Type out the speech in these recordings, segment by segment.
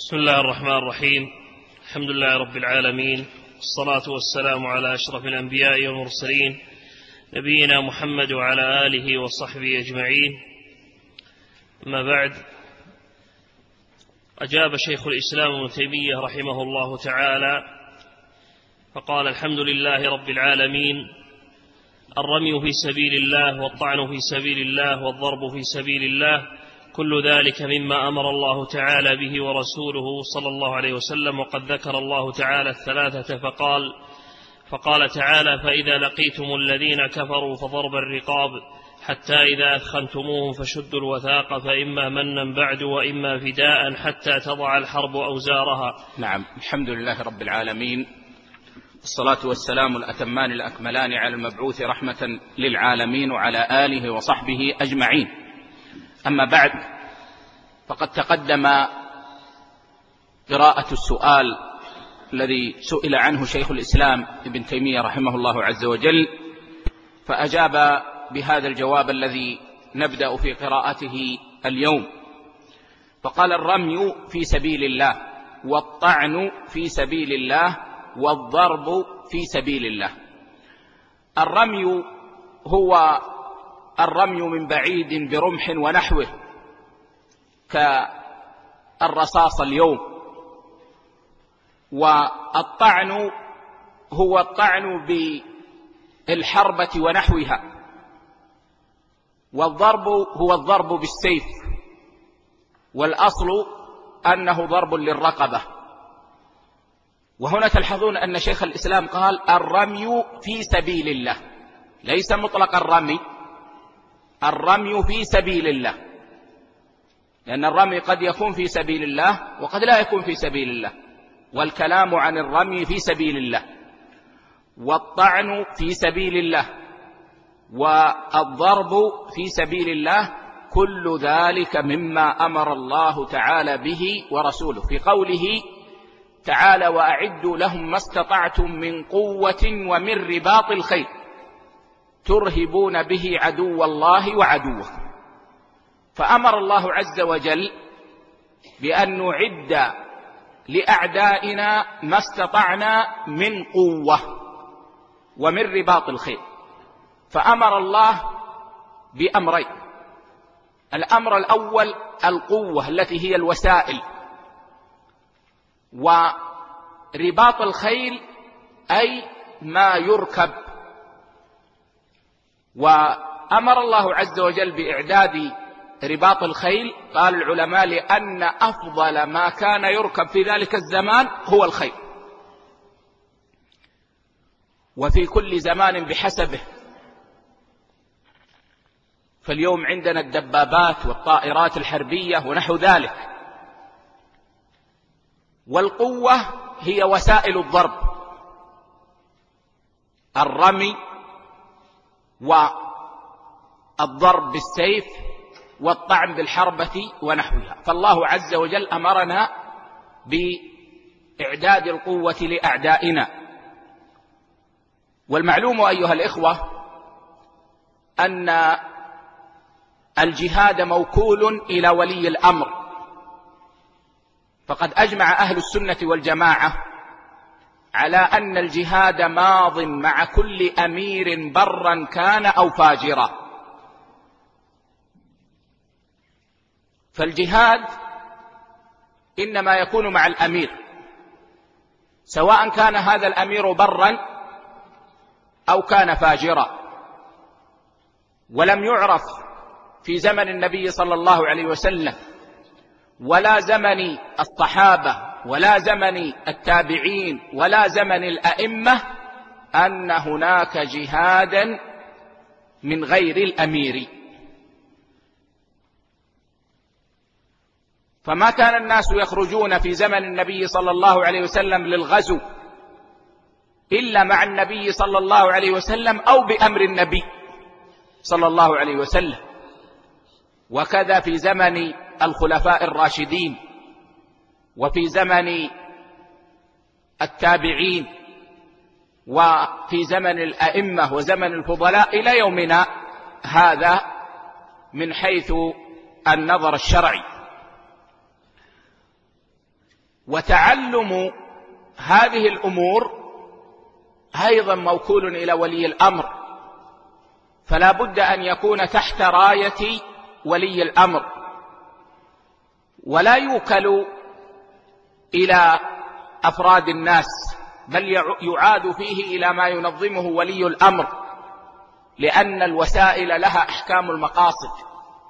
بسم الله الرحمن الرحيم. الحمد لله رب العالمين، الصلاة والسلام على أشرف الأنبياء والمرسلين نبينا محمد وعلى آله وصحبه أجمعين. أما بعد، أجاب شيخ الإسلام ابن تيمية رحمه الله تعالى فقال: الحمد لله رب العالمين، الرمي في سبيل الله والطعن في سبيل الله والضرب في سبيل الله كل ذلك مما أمر الله تعالى به ورسوله صلى الله عليه وسلم. وقد ذكر الله تعالى الثلاثة فقال تعالى: فإذا لقيتم الذين كفروا فضرب الرقاب حتى إذا أثخنتموهم فشدوا الوثاق فإما منا بعد وإما فداء حتى تضع الحرب أوزارها. نعم، الحمد لله رب العالمين، الصلاة والسلام الأتمان الأكملان على المبعوث رحمة للعالمين وعلى آله وصحبه أجمعين. أما بعد، فقد تقدم قراءة السؤال الذي سئل عنه شيخ الإسلام ابن تيمية رحمه الله عز وجل، فأجاب بهذا الجواب الذي نبدأ في قراءته اليوم. فقال: الرمي في سبيل الله والطعن في سبيل الله والضرب في سبيل الله. الرمي هو الرمي من بعيد برمح ونحوه كالرصاص اليوم، والطعن هو الطعن بالحربة ونحوها، والضرب هو الضرب بالسيف، والأصل أنه ضرب للرقبة. وهنا تلحظون أن شيخ الإسلام قال: الرمي في سبيل الله، ليس مطلق الرمي، الرمي في سبيل الله، لأن الرمي قد يكون في سبيل الله وقد لا يكون في سبيل الله، والكلام عن الرمي في سبيل الله، والطعن في سبيل الله، والضرب في سبيل الله، كل ذلك مما أمر الله تعالى به ورسوله في قوله تعالى: وأعدوا لهم ما استطعتم من قوة ومن رباط الخيل ترهبون به عدو الله وعدوكم. فأمر الله عز وجل بأن نعد لأعدائنا ما استطعنا من قوة ومن رباط الخيل. فأمر الله بأمرين: الأمر الأول القوة التي هي الوسائل، ورباط الخيل أي ما يركب. وأمر الله عز وجل بإعداد رباط الخيل، قال العلماء: لأن أفضل ما كان يركب في ذلك الزمان هو الخيل، وفي كل زمان بحسبه. فاليوم عندنا الدبابات والطائرات الحربية ونحو ذلك. والقوة هي وسائل الضرب، الرمي والضرب بالسيف والطعن بالحربة ونحوها. فالله عز وجل أمرنا بإعداد القوة لأعدائنا. والمعلوم أيها الإخوة أن الجهاد موكول إلى ولي الأمر، فقد أجمع أهل السنة والجماعة على أن الجهاد ماض مع كل أمير برا كان أو فاجرا. فالجهاد إنما يكون مع الأمير، سواء كان هذا الأمير برا أو كان فاجرا. ولم يعرف في زمن النبي صلى الله عليه وسلم ولا زمن الصحابة ولا زمن التابعين ولا زمن الأئمة أن هناك جهادا من غير الأمير. فما كان الناس يخرجون في زمن النبي صلى الله عليه وسلم للغزو إلا مع النبي صلى الله عليه وسلم أو بأمر النبي صلى الله عليه وسلم. وكذا في زمن الخلفاء الراشدين، وفي زمن التابعين، وفي زمن الأئمة وزمن الفضلاء إلى يومنا هذا من حيث النظر الشرعي. وتعلم هذه الأمور أيضا موكول إلى ولي الأمر، فلا بد أن يكون تحت راية ولي الأمر، ولا يوكل إلى أفراد الناس، بل يعاد فيه إلى ما ينظمه ولي الأمر، لأن الوسائل لها أحكام المقاصد،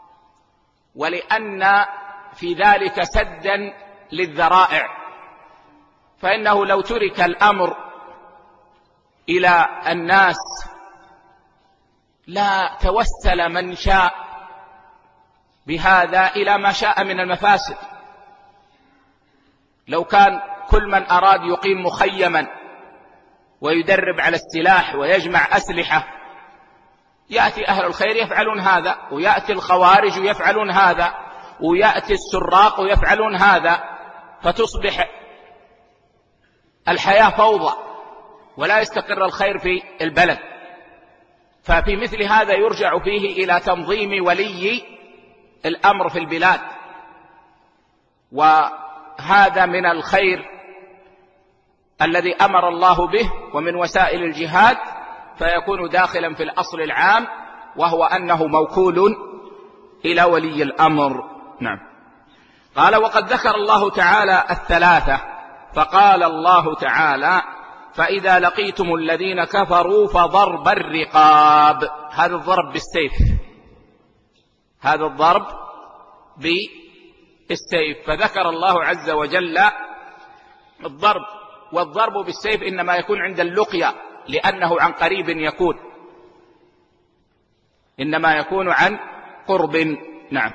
ولأن في ذلك سدا للذرائع، فإنه لو ترك الأمر إلى الناس لا توسل من شاء بهذا إلى ما شاء من المفاسد. لو كان كل من أراد يقيم مخيما ويدرب على السلاح ويجمع أسلحة، يأتي أهل الخير يفعلون هذا، ويأتي الخوارج يفعلون هذا، ويأتي السراق يفعلون هذا، فتصبح الحياة فوضى ولا يستقر الخير في البلد. ففي مثل هذا يرجع فيه إلى تنظيم ولي الأمر في البلاد، وهذا من الخير الذي أمر الله به ومن وسائل الجهاد، فيكون داخلا في الأصل العام، وهو أنه موكول إلى ولي الأمر. نعم. قال: وقد ذكر الله تعالى الثلاثة، فقال الله تعالى: فإذا لقيتم الذين كفروا فضرب الرقاب. هذا الضرب بالسيف، هذا الضرب بالسيف، فذكر الله عز وجل الضرب، والضرب بالسيف إنما يكون عند اللقيا، لأنه عن قريب يكون، إنما يكون عن قرب. نعم.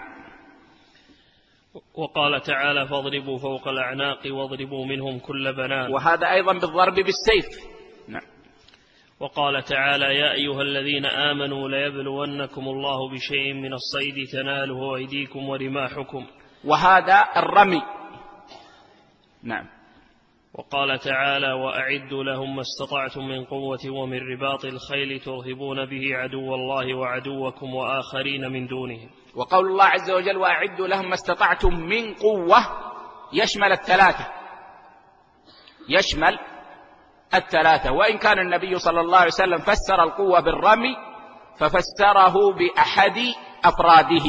وقال تعالى: فاضربوا فوق الأعناق واضربوا منهم كل بنان، وهذا أيضا بالضرب بالسيف. نعم. وقال تعالى: يا أيها الذين آمنوا ليبلونكم الله بشيء من الصيد تناله أيديكم ورماحكم، وهذا الرمي. نعم. وقال تعالى: وأعدوا لهم ما استطعتم من قوة ومن رباط الخيل ترهبون به عدو الله وعدوكم وآخرين من دونهم. وقول الله عز وجل: وأعدوا لهم ما استطعتم من قوة، يشمل الثلاثة، يشمل الثلاثة. وإن كان النبي صلى الله عليه وسلم فسر القوة بالرمي، ففسره بأحد أفراده،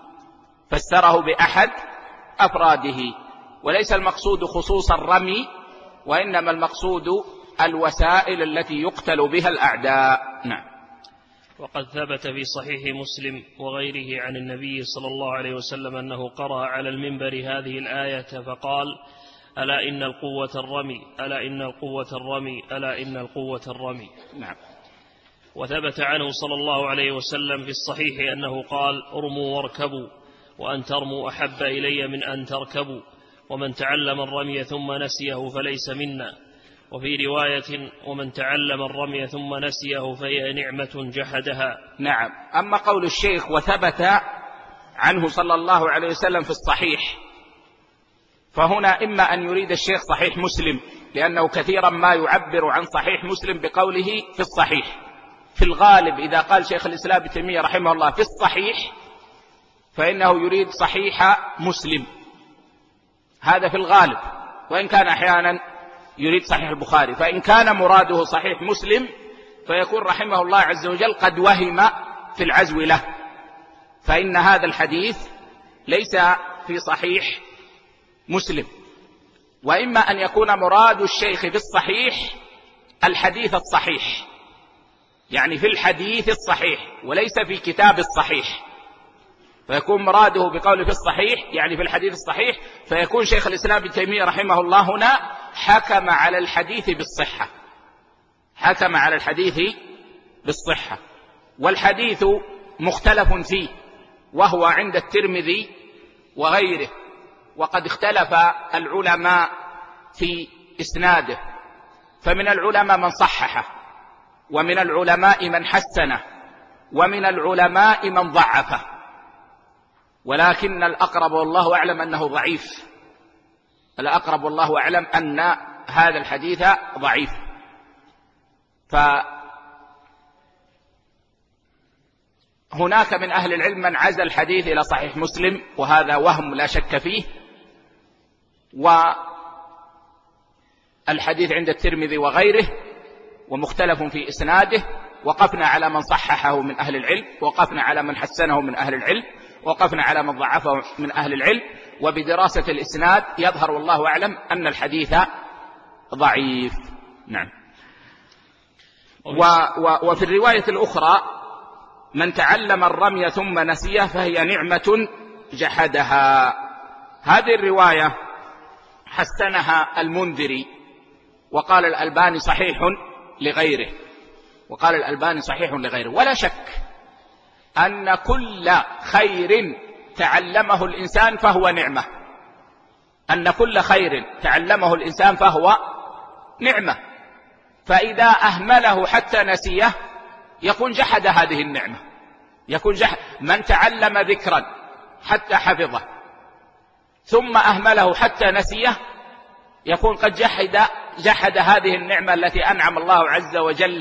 فسره بأحد أفراده، وليس المقصود خصوص الرمي، وإنما المقصود الوسائل التي يقتل بها الأعداء. نعم. وقد ثبت في صحيح مسلم وغيره عن النبي صلى الله عليه وسلم أنه قرأ على المنبر هذه الآية فقال: ألا إن القوة الرمي، ألا إن القوة الرمي، ألا إن القوة الرمي. نعم. وثبت عنه صلى الله عليه وسلم في الصحيح أنه قال: ارموا واركبوا، وأن ترموا أحب إلي من أن تركبوا، ومن تعلم الرمي ثم نسيه فليس منا. وفي رواية: ومن تعلم الرمي ثم نسيه فهي نعمة جحدها. نعم. أما قول الشيخ وثبت عنه صلى الله عليه وسلم في الصحيح، فهنا إما أن يريد الشيخ صحيح مسلم، لأنه كثيرا ما يعبر عن صحيح مسلم بقوله في الصحيح. في الغالب إذا قال شيخ الإسلام ابن تيمية رحمه الله في الصحيح، فإنه يريد صحيح مسلم، هذا في الغالب، وإن كان أحيانا يريد صحيح البخاري. فإن كان مراده صحيح مسلم، فيكون رحمه الله عز وجل قد وهم في العزو له، فإن هذا الحديث ليس في صحيح مسلم. وإما أن يكون مراد الشيخ في الصحيح الحديث الصحيح، يعني في الحديث الصحيح وليس في كتاب الصحيح، فيكون مراده بقوله في الصحيح يعني في الحديث الصحيح، فيكون شيخ الإسلام ابن تيمية رحمه الله هنا حكم على الحديث بالصحة، حكم على الحديث بالصحة. والحديث مختلف فيه، وهو عند الترمذي وغيره، وقد اختلف العلماء في إسناده، فمن العلماء من صححه، ومن العلماء من حسنه، ومن العلماء من ضعفه، ولكن الأقرب والله أعلم أنه ضعيف، الأقرب والله أعلم أن هذا الحديث ضعيف. فهناك من أهل العلم من عزى الحديث إلى صحيح مسلم، وهذا وهم لا شك فيه، الحديث عند الترمذي وغيره ومختلف في إسناده، وقفنا على من صححه من أهل العلم، وقفنا على من حسنه من أهل العلم، وقفنا على من ضعفه من أهل العلم، وبدراسة الإسناد يظهر والله أعلم أن الحديث ضعيف. نعم. وفي الرواية الأخرى: من تعلم الرمي ثم نسيه فهي نعمة جحدها. هذه الرواية حسنها المنذري، وقال الألباني صحيح لغيره. ولا شك أن كل خير تعلمه الإنسان فهو نعمة، فإذا أهمله حتى نسيه يكون جحد هذه النعمة، من تعلم ذكرا حتى حفظه ثم أهمله حتى نسيه يكون قد جحد هذه النعمة التي أنعم الله عز وجل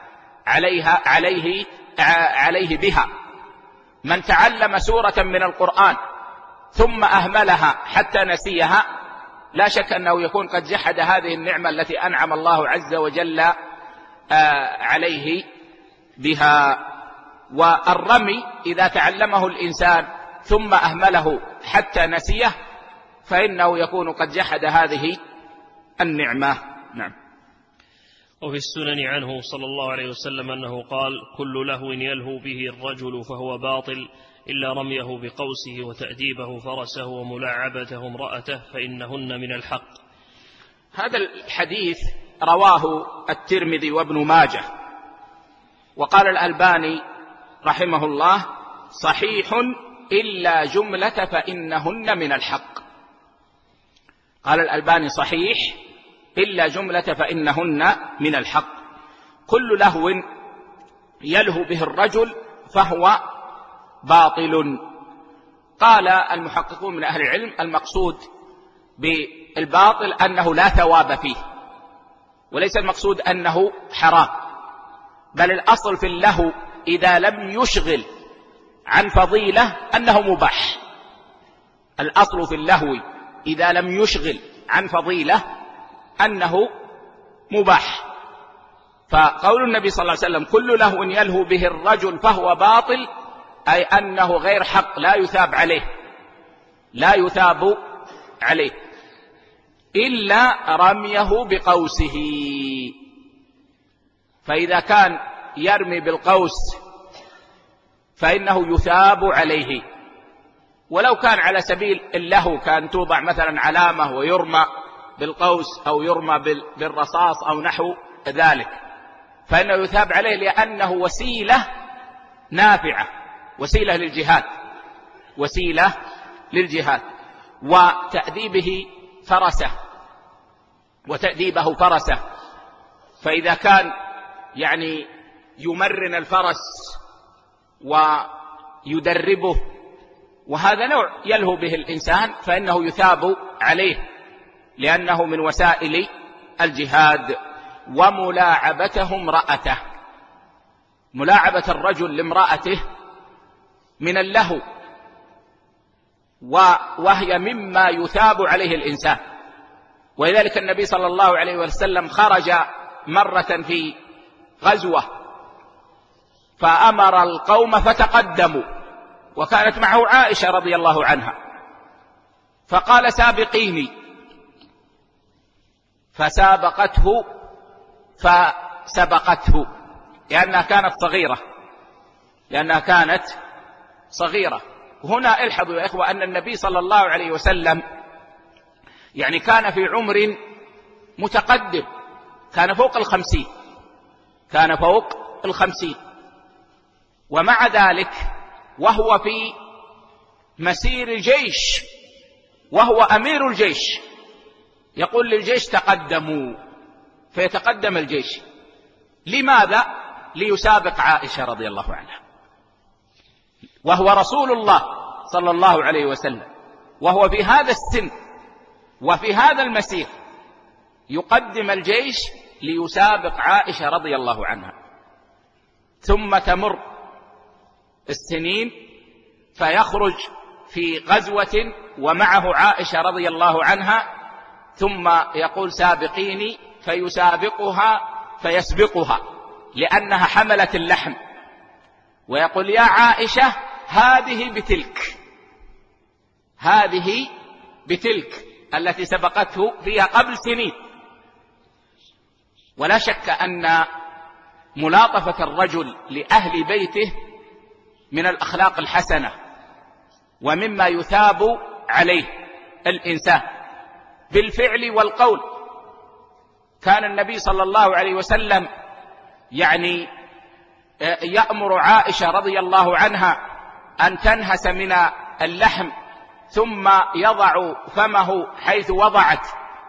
عليه بها. من تعلم سورة من القرآن ثم أهملها حتى نسيها لا شك أنه يكون قد جحد هذه النعمة التي أنعم الله عز وجل عليه بها. والرمي إذا تعلمه الإنسان ثم أهمله حتى نسيه فإنه يكون قد جحد هذه النعمة. نعم. وفي السنن عنه صلى الله عليه وسلم أنه قال: كل لهو يلهو به الرجل فهو باطل إلا رميه بقوسه وتأديبه فرسه وملاعبته امرأته فإنهن من الحق. هذا الحديث رواه الترمذي وابن ماجه، وقال الألباني رحمه الله: صحيح إلا جملة فإنهن من الحق. قال الألباني: صحيح إلا جملة فإنهن من الحق. كل لهو يلهو به الرجل فهو باطل. قال المحققون من أهل العلم: المقصود بالباطل أنه لا ثواب فيه، وليس المقصود أنه حرام، بل الأصل في اللهو إذا لم يشغل عن فضيلة أنه مباح. الأصل في اللهو إذا لم يشغل عن فضيلة أنه مباح. فقول النبي صلى الله عليه وسلم: كل لهو يلهو به الرجل فهو باطل، أي أنه غير حق، لا يثاب عليه إلا رميه بقوسه. فإذا كان يرمي بالقوس فإنه يثاب عليه، ولو كان على سبيل اللهو كان توضع مثلا علامة ويرمى بالقوس أو يرمى بالرصاص أو نحو ذلك فإنه يثاب عليه، لأنه وسيلة نافعة، وسيلة للجهاد وتأديبه فرسه. فإذا كان يمرن الفرس ويدربه، وهذا نوع يلهو به الإنسان، فإنه يثاب عليه لأنه من وسائل الجهاد. وملاعبته امرأته، ملاعبة الرجل لامرأته من اللهو، وهي مما يثاب عليه الإنسان. ولذلك النبي صلى الله عليه وسلم خرج مرة في غزوة فأمر القوم فتقدموا، وكانت معه عائشة رضي الله عنها، فقال: سابقيني، فسبقته لأنها كانت صغيرة. هنا الحظوا يا إخوة أن النبي صلى الله عليه وسلم كان في عمر متقدم، كان فوق 50، ومع ذلك وهو في مسير الجيش وهو أمير الجيش يقول للجيش: تقدموا، فيتقدم الجيش. لماذا؟ ليسابق عائشة رضي الله عنها، وهو رسول الله صلى الله عليه وسلم، وهو في هذا السن وفي هذا المسير يقدم الجيش ليسابق عائشة رضي الله عنها. ثم تمر السنين فيخرج في غزوة ومعه عائشة رضي الله عنها، ثم يقول سابقيني فيسابقها فيسبقها لأنها حملت اللحم، ويقول يا عائشة هذه بتلك، هذه بتلك التي سبقته فيها قبل سنين. ولا شك أن ملاطفة الرجل لأهل بيته من الأخلاق الحسنة ومما يثاب عليه الإنسان بالفعل والقول. كان النبي صلى الله عليه وسلم يأمر عائشة رضي الله عنها أن تنهس من اللحم ثم يضع فمه حيث وضعت،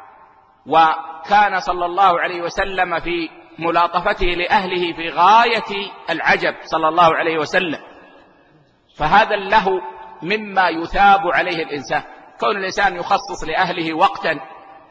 وكان صلى الله عليه وسلم في ملاطفته لأهله في غاية العجب صلى الله عليه وسلم. فهذا له مما يثاب عليه الإنسان، كون الإنسان يخصص لأهله وقتا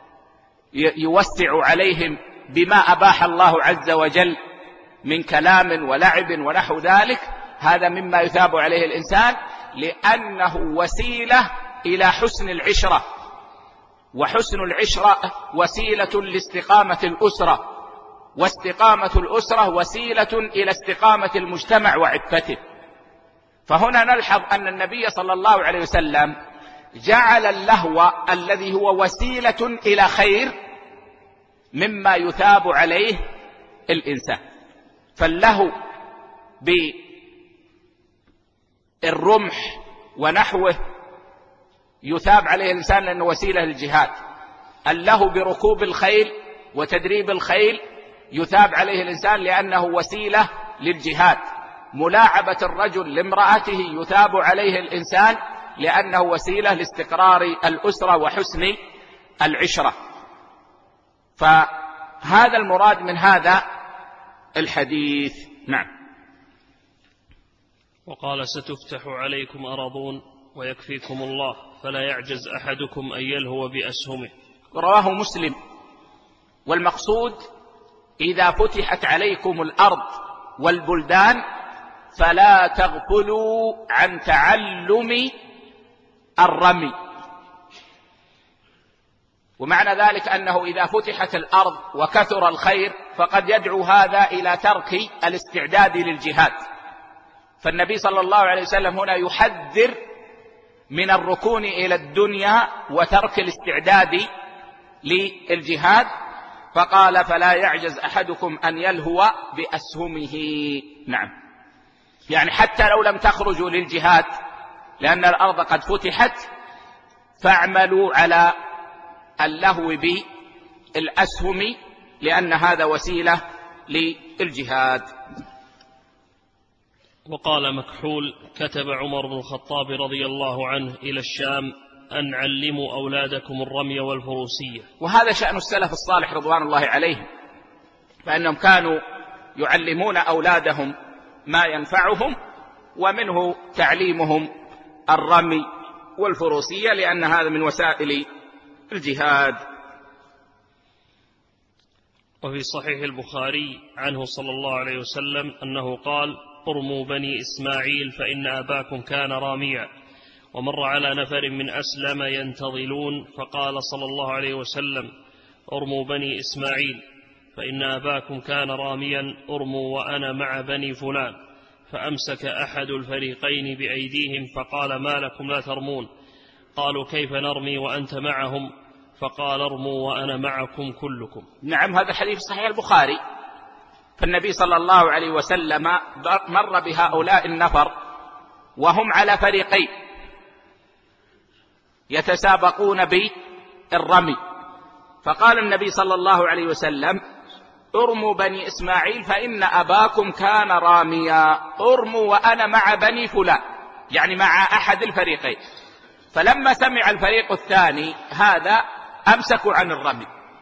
يوسع عليهم بما أباح الله عز وجل من كلام ولعب ونحو ذلك، هذا مما يثاب عليه الإنسان، لأنه وسيلة إلى حسن العشرة، وحسن العشرة وسيلة لاستقامة الأسرة، واستقامة الأسرة وسيلة إلى استقامة المجتمع وعفته. فهنا نلحظ أن النبي صلى الله عليه وسلم جعل اللهو الذي هو وسيلة إلى خير مما يثاب عليه الإنسان. فاللهو بالرمح ونحوه يثاب عليه الإنسان لأنه وسيلة للجهاد. اللهو بركوب الخيل وتدريب الخيل يثاب عليه الإنسان لأنه وسيلة للجهاد. ملاعبة الرجل لامرأته يثاب عليه الإنسان لأنه وسيلة لاستقرار الأسرة وحسن العشرة. فهذا المراد من هذا الحديث. نعم. وقال ستفتح عليكم أراضون ويكفيكم الله فلا يعجز أحدكم أن يلهو بأسهمه. رواه مسلم. والمقصود إذا فتحت عليكم الأرض والبلدان فلا تغفلوا عن تعلم الرمي. ومعنى ذلك أنه إذا فتحت الأرض وكثر الخير فقد يدعو هذا إلى ترك الاستعداد للجهاد. فالنبي صلى الله عليه وسلم هنا يحذر من الركون إلى الدنيا وترك الاستعداد للجهاد، فقال فلا يعجز أحدكم أن يلهو بأسهمه. نعم، يعني حتى لو لم تخرجوا للجهاد لأن الأرض قد فتحت فاعملوا على اللهو بالأسهم لأن هذا وسيلة للجهاد. وقال مكحول كتب عمر بن الخطاب رضي الله عنه إلى الشام أن علموا أولادكم الرمي والفروسية. وهذا شأن السلف الصالح رضوان الله عليهم، فإنهم كانوا يعلمون أولادهم ما ينفعهم، ومنه تعليمهم الرمي والفروسية لأن هذا من وسائل الجهاد. وفي صحيح البخاري عنه صلى الله عليه وسلم أنه قال ارموا بني إسماعيل فإن أباكم كان راميا. ومر على نفر من أسلم ينتظلون فقال صلى الله عليه وسلم ارموا بني إسماعيل فإن أباكم كان راميا ارموا وأنا مع بني فلان. فأمسك أحد الفريقين بأيديهم فقال ما لكم لا ترمون؟ قالوا كيف نرمي وأنت معهم؟ فقال ارموا وأنا معكم كلكم. نعم، هذا حديث صحيح البخاري. فالنبي صلى الله عليه وسلم مر بهؤلاء النفر وهم على فريقين يتسابقون بالرمي، فقال النبي صلى الله عليه وسلم ارموا بني إسماعيل فإن أباكم كان راميا، ارموا وأنا مع بني فلان، يعني مع أحد الفريقين. فلما سمع الفريق الثاني هذا أمسكوا عن الرمي،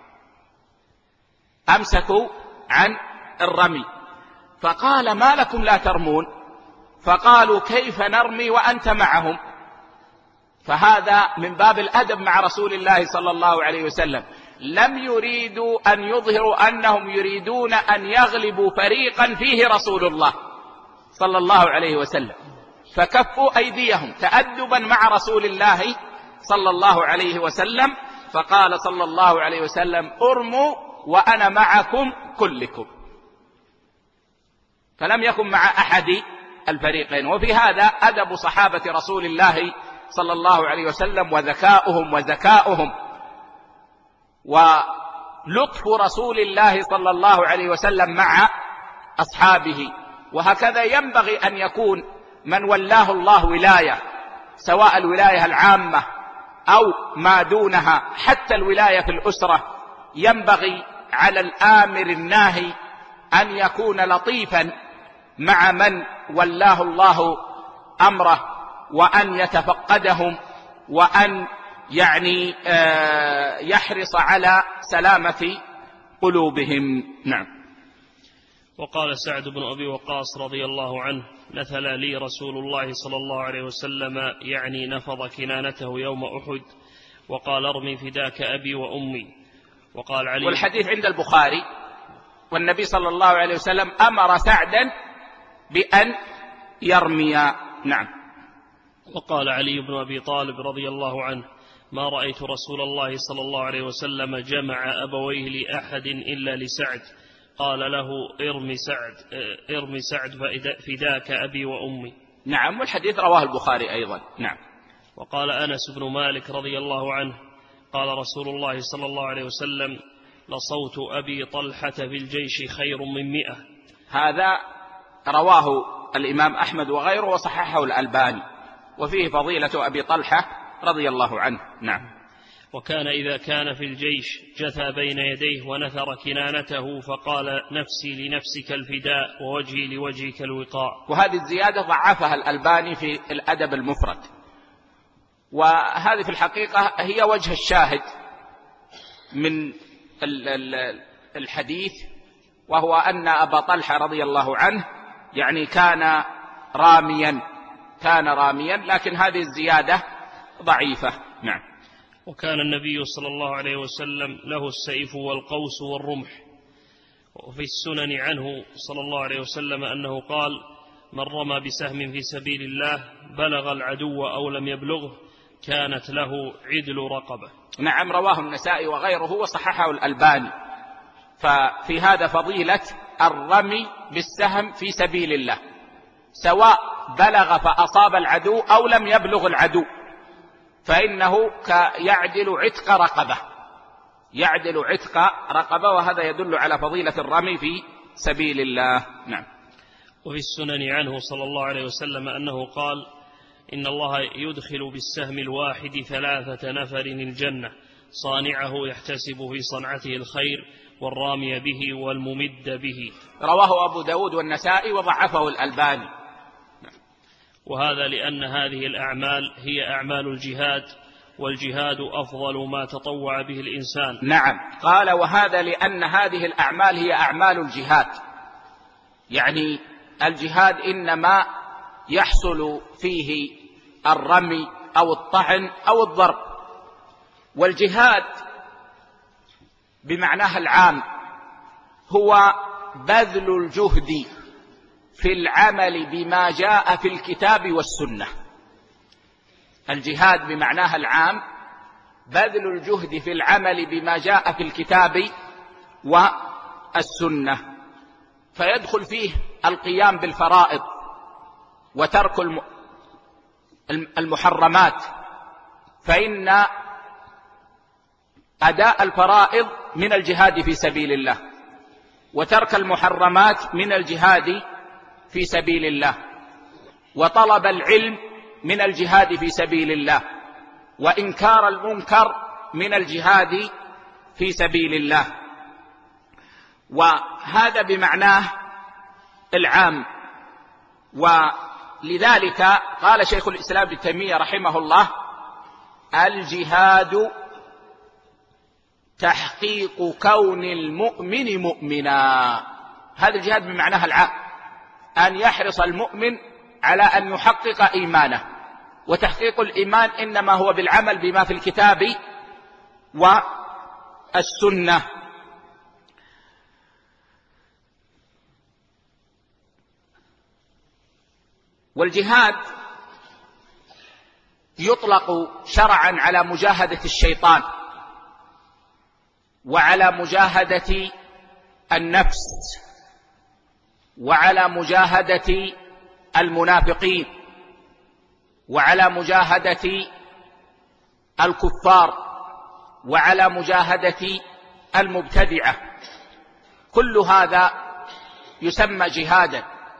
أمسكوا عن الرمي، فقال ما لكم لا ترمون؟ فقالوا كيف نرمي وأنت معهم؟ فهذا من باب الأدب مع رسول الله صلى الله عليه وسلم، لم يريدوا أن يظهروا أنهم يريدون أن يغلبوا فريقا فيه رسول الله صلى الله عليه وسلم، فكفوا أيديهم تأدبا مع رسول الله صلى الله عليه وسلم، فقال صلى الله عليه وسلم: ارموا وأنا معكم كلكم. فلم يكن مع أحد الفريقين. وفي هذا أدب صحابة رسول الله صلى الله عليه وسلم وذكاؤهم ولطف رسول الله صلى الله عليه وسلم مع أصحابه. وهكذا ينبغي أن يكون من ولاه الله ولاية، سواء الولاية العامة أو ما دونها، حتى الولاية في الأسرة، ينبغي على الآمر الناهي أن يكون لطيفا مع من ولاه الله أمره، وأن يتفقدهم، وأن يحرص على سلامة قلوبهم. نعم. وقال سعد بن أبي وقاص رضي الله عنه: نثل لي رسول الله صلى الله عليه وسلم، يعني نفض كنانته يوم أحد، وقال: ارمي فداك أبي وأمي. وقال علي، والحديث عند البخاري، والنبي صلى الله عليه وسلم أمر سعدا بأن يرمي. نعم. وقال علي بن أبي طالب رضي الله عنه: ما رأيت رسول الله صلى الله عليه وسلم جمع أبويه لأحد إلا لسعد. قال له: ارمي سعد فداك أبي وأمي. نعم. والحديث رواه البخاري أيضا. نعم. وقال أنس بن مالك رضي الله عنه: قال رسول الله صلى الله عليه وسلم: لصوت أبي طلحة في الجيش خير من 100. هذا رواه الإمام أحمد وغيره وصححه الألباني، وفيه فضيلة أبي طلحة رضي الله عنه. نعم. وكان إذا كان في الجيش جثى بين يديه ونثر كنانته فقال: نفسي لنفسك الفداء ووجهي لوجهك الوقاء. وهذه الزيادة ضعفها الألباني في الأدب المفرد، وهذه في الحقيقة هي وجه الشاهد من الحديث، وهو أن أبا طلحة رضي الله عنه كان راميا، لكن هذه الزيادة ضعيفة. نعم. وكان النبي صلى الله عليه وسلم له السيف والقوس والرمح. وفي السنن عنه صلى الله عليه وسلم أنه قال: من رمى بسهم في سبيل الله بلغ العدو أو لم يبلغه كانت له عدل رقبة. نعم. رواه النسائي وغيره وصححه الألباني. ففي هذا فضيلة الرمي بالسهم في سبيل الله، سواء بلغ فأصاب العدو أو لم يبلغ العدو، فإنه يعدل عتق رقبة، وهذا يدل على فضيلة الرمي في سبيل الله. نعم. وفي السنن عنه صلى الله عليه وسلم أنه قال: إن الله يدخل بالسهم الواحد 3 نفر الجنة، صانعه يحتسب في صنعته الخير، والرامي به والممد به. رواه أبو داود والنسائي وضعفه الألباني. وهذا لأن هذه الأعمال هي أعمال الجهاد، والجهاد أفضل ما تطوع به الإنسان. نعم. قال: وهذا لأن هذه الأعمال هي أعمال الجهاد، الجهاد إنما يحصل فيه الرمي أو الطعن أو الضرب، والجهاد بمعناه العام هو بذل الجهد في العمل بما جاء في الكتاب والسنة. الجهاد بمعناه العام بذل الجهد في العمل بما جاء في الكتاب والسنة، فيدخل فيه القيام بالفرائض وترك المحرمات، فإن أداء الفرائض من الجهاد في سبيل الله، وترك المحرمات من الجهاد في سبيل الله، وطلب العلم من الجهاد في سبيل الله، وإنكار المنكر من الجهاد في سبيل الله. وهذا بمعناه العام. ولذلك قال شيخ الإسلام ابن تيمية رحمه الله: الجهاد تحقيق كون المؤمن مؤمنا. هذا الجهاد بمعناه العام، أن يحرص المؤمن على أن يحقق إيمانه، وتحقيق الإيمان إنما هو بالعمل بما في الكتاب والسنة. والجهاد يطلق شرعا على مجاهدة الشيطان وعلى مجاهدة النفس وعلى مجاهدة المنافقين وعلى مجاهدة الكفار وعلى مجاهدة المبتدعة. كل هذا يسمى جهادا.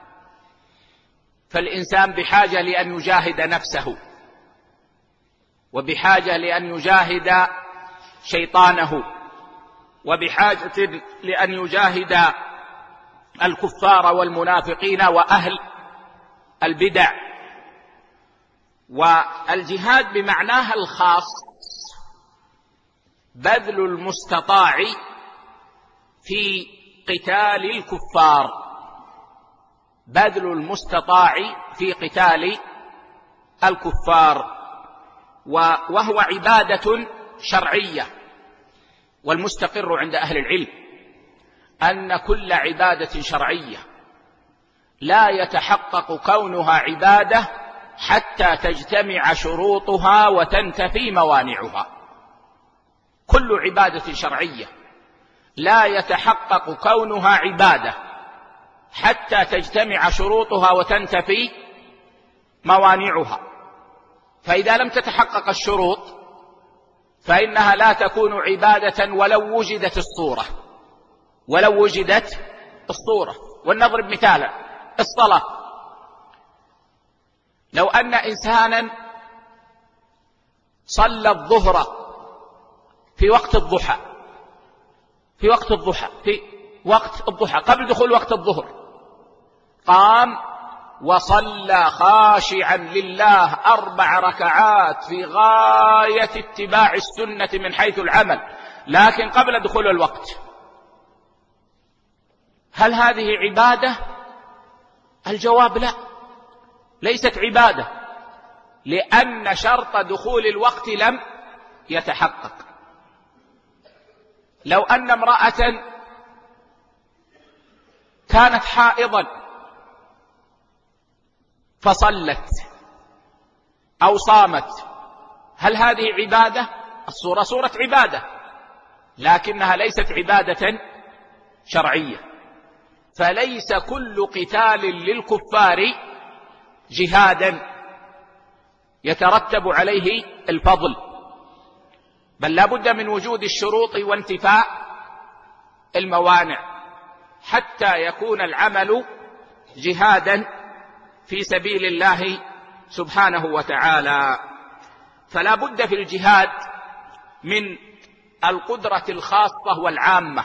فالإنسان بحاجة لأن يجاهد نفسه، وبحاجة لأن يجاهد شيطانه، وبحاجة لأن يجاهد الكفار والمنافقين وأهل البدع. والجهاد بمعناها الخاص بذل المستطاع في قتال الكفار، بذل المستطاع في قتال الكفار، وهو عبادة شرعية. والمستقر عند أهل العلم أن كل عبادة شرعية لا يتحقق كونها عبادة حتى تجتمع شروطها وتنتفي موانعها. كل عبادة شرعية لا يتحقق كونها عبادة حتى تجتمع شروطها وتنتفي موانعها. فإذا لم تتحقق الشروط فإنها لا تكون عبادة ولو وجدت الصورة، ولو وجدت الصورة. ولنضرب مثالا: الصلاة. لو أن إنسانا صلى الظهر في وقت الضحى، في وقت الضحى قبل دخول وقت الظهر، قام وصلى خاشعا لله 4 ركعات في غاية اتباع السنة من حيث العمل، لكن قبل دخول الوقت، هل هذه عبادة؟ الجواب لا، ليست عبادة، لأن شرط دخول الوقت لم يتحقق. لو أن امرأة كانت حائضا فصلت أو صامت، هل هذه عبادة؟ الصورة صورة عبادة، لكنها ليست عبادة شرعية. فليس كل قتال للكفار جهادا يترتب عليه الفضل، بل لا بد من وجود الشروط وانتفاء الموانع حتى يكون العمل جهادا في سبيل الله سبحانه وتعالى. فلا بد في الجهاد من القدرة الخاصة والعامة.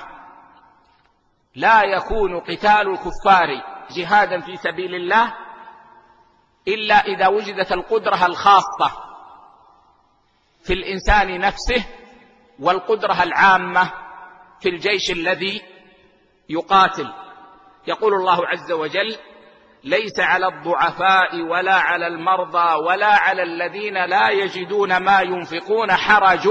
لا يكون قتال الكفار جهادا في سبيل الله إلا إذا وجدت القدرة الخاصة في الإنسان نفسه، والقدرة العامة في الجيش الذي يقاتل. يقول الله عز وجل: ليس على الضعفاء ولا على المرضى ولا على الذين لا يجدون ما ينفقون حرج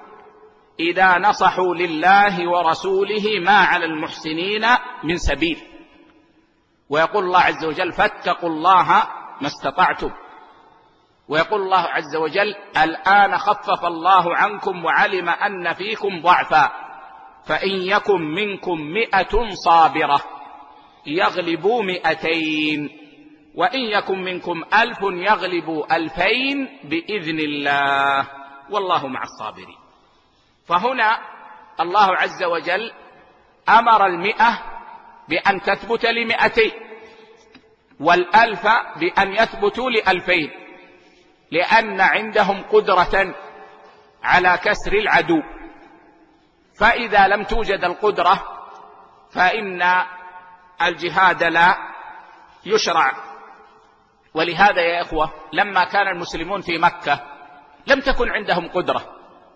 إذا نصحوا لله ورسوله ما على المحسنين من سبيل. ويقول الله عز وجل: فاتقوا الله ما استطعتم. ويقول الله عز وجل: الآن خفف الله عنكم وعلم أن فيكم ضعفا فإن يكن منكم 100 صابرة يغلبوا 200 وإن يكن منكم 1000 يغلبوا 2000 بإذن الله والله مع الصابرين. فهنا الله عز وجل أمر 100 بأن تثبت 200 وال1000 بأن يثبتوا 2000، لأن عندهم قدرة على كسر العدو. فإذا لم توجد القدرة فإن الجهاد لا يشرع. ولهذا يا إخوة لما كان المسلمون في مكة لم تكن عندهم قدرة،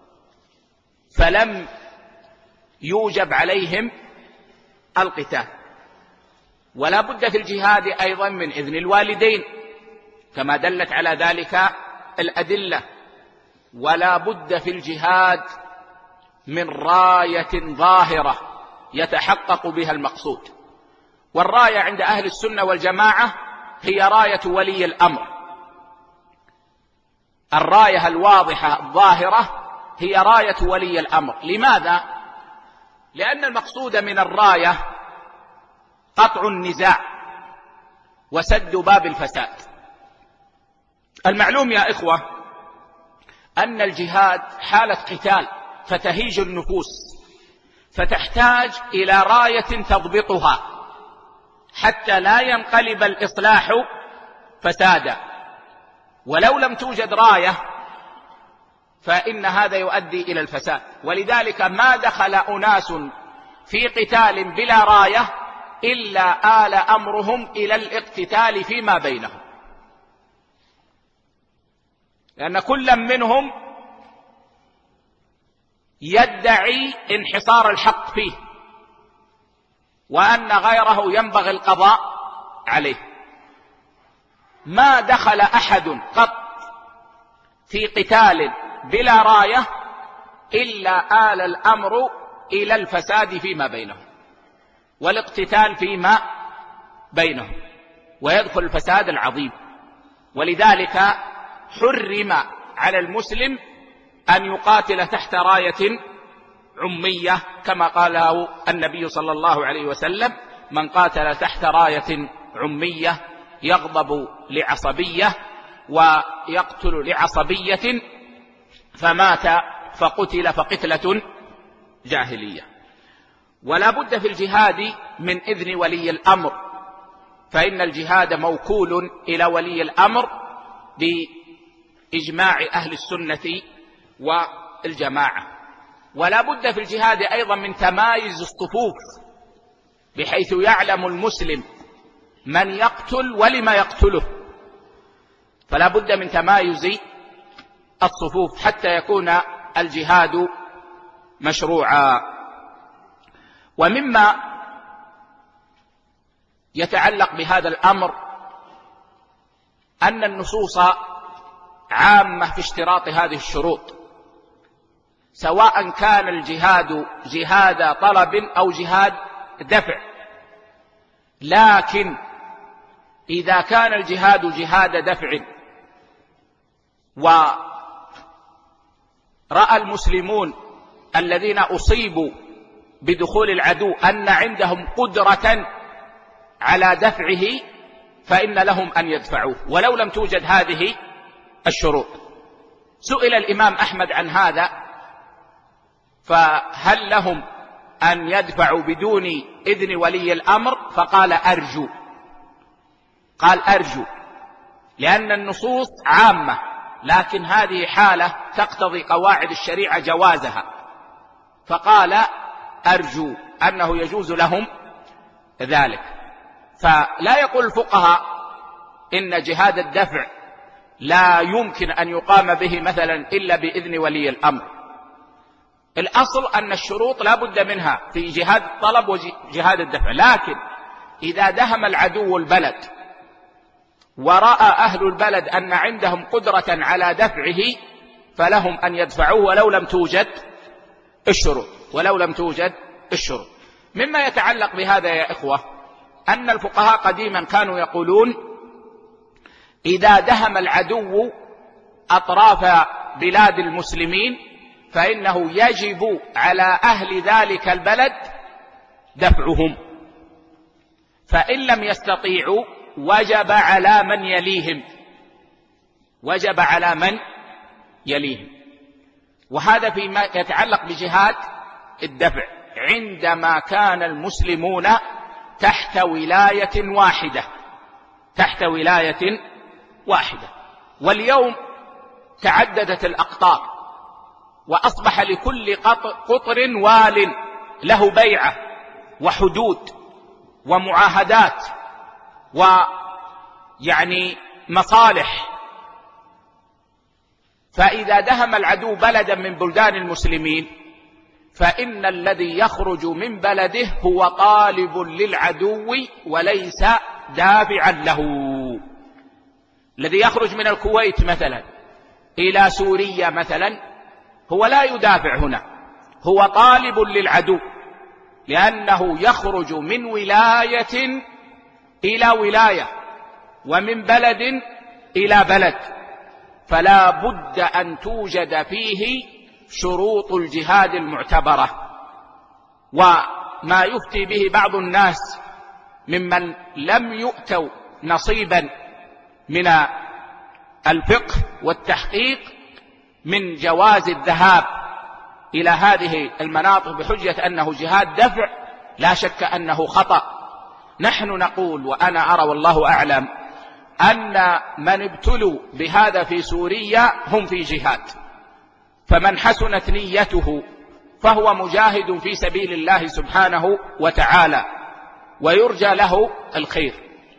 فلم يوجب عليهم القتال. ولا بد في الجهاد أيضا من إذن الوالدين كما دلت على ذلك الأدلة. ولا بد في الجهاد من راية ظاهرة يتحقق بها المقصود. والراية عند أهل السنة والجماعة هي راية ولي الأمر. الراية الواضحة الظاهرة هي راية ولي الأمر. لماذا؟ لأن المقصود من الراية قطع النزاع وسد باب الفساد. المعلوم يا إخوة أن الجهاد حالة قتال فتهيج النفوس، فتحتاج إلى راية تضبطها حتى لا ينقلب الإصلاح فسادا، ولو لم توجد راية فإن هذا يؤدي إلى الفساد. ولذلك ما دخل أناس في قتال بلا راية إلا آل أمرهم إلى الاقتتال فيما بينهم، لأن كل منهم يدعي انحصار الحق فيه وأن غيره ينبغي القضاء عليه. ما دخل أحد قط في قتال بلا راية إلا آل الأمر إلى الفساد فيما بينهم والاقتتال فيما بينهم، ويدخل الفساد العظيم. ولذلك حرم على المسلم أن يقاتل تحت راية عمية، كما قاله النبي صلى الله عليه وسلم: من قاتل تحت راية عمية يغضب لعصبية ويقتل لعصبية فمات فقتل فقتلة جاهلية. ولا بد في الجهاد من إذن ولي الأمر، فإن الجهاد موكول إلى ولي الأمر بإجماع أهل السنة والجماعة. ولا بد في الجهاد أيضا من تمايز الصفوف، بحيث يعلم المسلم من يقتل ولما يقتله، فلا بد من تمايز الصفوف حتى يكون الجهاد مشروعا. ومما يتعلق بهذا الأمر أن النصوص عامة في اشتراط هذه الشروط، سواء كان الجهاد جهاد طلب أو جهاد دفع. لكن إذا كان الجهاد جهاد دفع ورأى المسلمون الذين أصيبوا بدخول العدو أن عندهم قدرة على دفعه فإن لهم أن يدفعوه ولو لم توجد هذه الشروط. سئل الإمام أحمد عن هذا، فهل لهم أن يدفعوا بدون إذن ولي الأمر؟ فقال أرجو، قال أرجو، لأن النصوص عامة، لكن هذه حالة تقتضي قواعد الشريعة جوازها، فقال أرجو أنه يجوز لهم ذلك. فلا يقول الفقهاء إن جهاد الدفع لا يمكن أن يقام به مثلا إلا بإذن ولي الأمر. الأصل أن الشروط لا بد منها في جهاد الطلب وجهاد الدفع، لكن إذا دهم العدو البلد ورأى أهل البلد أن عندهم قدرة على دفعه فلهم أن يدفعوه ولو لم توجد الشروط. مما يتعلق بهذا يا إخوة أن الفقهاء قديما كانوا يقولون: إذا دهم العدو أطراف بلاد المسلمين فإنه يجب على أهل ذلك البلد دفعهم، فإن لم يستطيعوا وجب على من يليهم. وهذا فيما يتعلق بجهاد الدفع عندما كان المسلمون تحت ولاية واحدة. واليوم تعددت الأقطار وأصبح لكل قطر وال له بيعة وحدود ومعاهدات ويعني مصالح. فإذا دهم العدو بلدا من بلدان المسلمين فإن الذي يخرج من بلده هو طالب للعدو وليس دافعا له. الذي يخرج من الكويت مثلا إلى سوريا مثلا هو لا يدافع هنا، هو طالب للعدو، لأنه يخرج من ولاية إلى ولاية ومن بلد إلى بلد، فلا بد أن توجد فيه شروط الجهاد المعتبرة. وما يفتي به بعض الناس ممن لم يؤتوا نصيبا من الفقه والتحقيق من جواز الذهاب إلى هذه المناطق بحجة أنه جهاد دفع، لا شك أنه خطأ. نحن نقول وأنا أرى والله أعلم أن من ابتلوا بهذا في سوريا هم في جهاد، فمن حسنت نيته فهو مجاهد في سبيل الله سبحانه وتعالى ويرجى له الخير.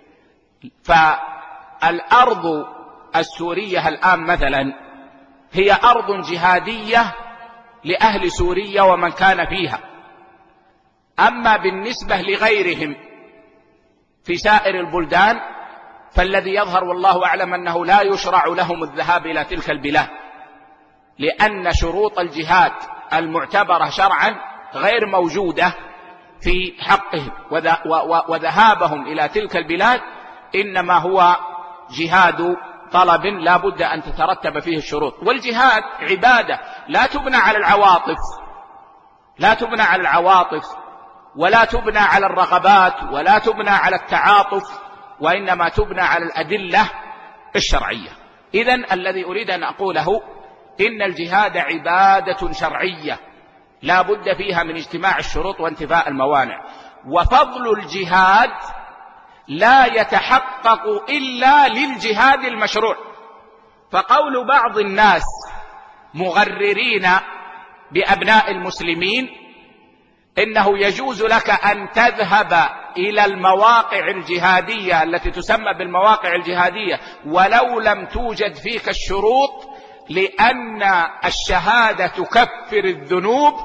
فالأرض السورية الآن مثلا هي أرض جهادية لأهل سوريا ومن كان فيها. أما بالنسبة لغيرهم في سائر البلدان فالذي يظهر والله أعلم أنه لا يشرع لهم الذهاب إلى تلك البلاد، لأن شروط الجهاد المعتبرة شرعا غير موجودة في حقهم، وذهابهم إلى تلك البلاد إنما هو جهاد طلب لا بد أن تترتب فيه الشروط. والجهاد عبادة لا تبنى على العواطف، لا تبنى على العواطف ولا تبنى على الرغبات ولا تبنى على التعاطف، وإنما تبنى على الأدلة الشرعية. إذن الذي أريد أن أقوله إن الجهاد عبادة شرعية لا بد فيها من اجتماع الشروط وانتفاء الموانع، وفضل الجهاد لا يتحقق إلا للجهاد المشروع. فقول بعض الناس مغررين بأبناء المسلمين إنه يجوز لك أن تذهب إلى المواقع الجهادية التي تسمى بالمواقع الجهادية ولو لم توجد فيك الشروط لأن الشهادة تكفر الذنوب،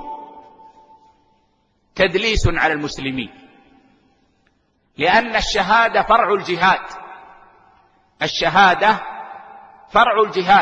تدليس على المسلمين، لأن الشهادة فرع الجهاد، الشهادة فرع الجهاد.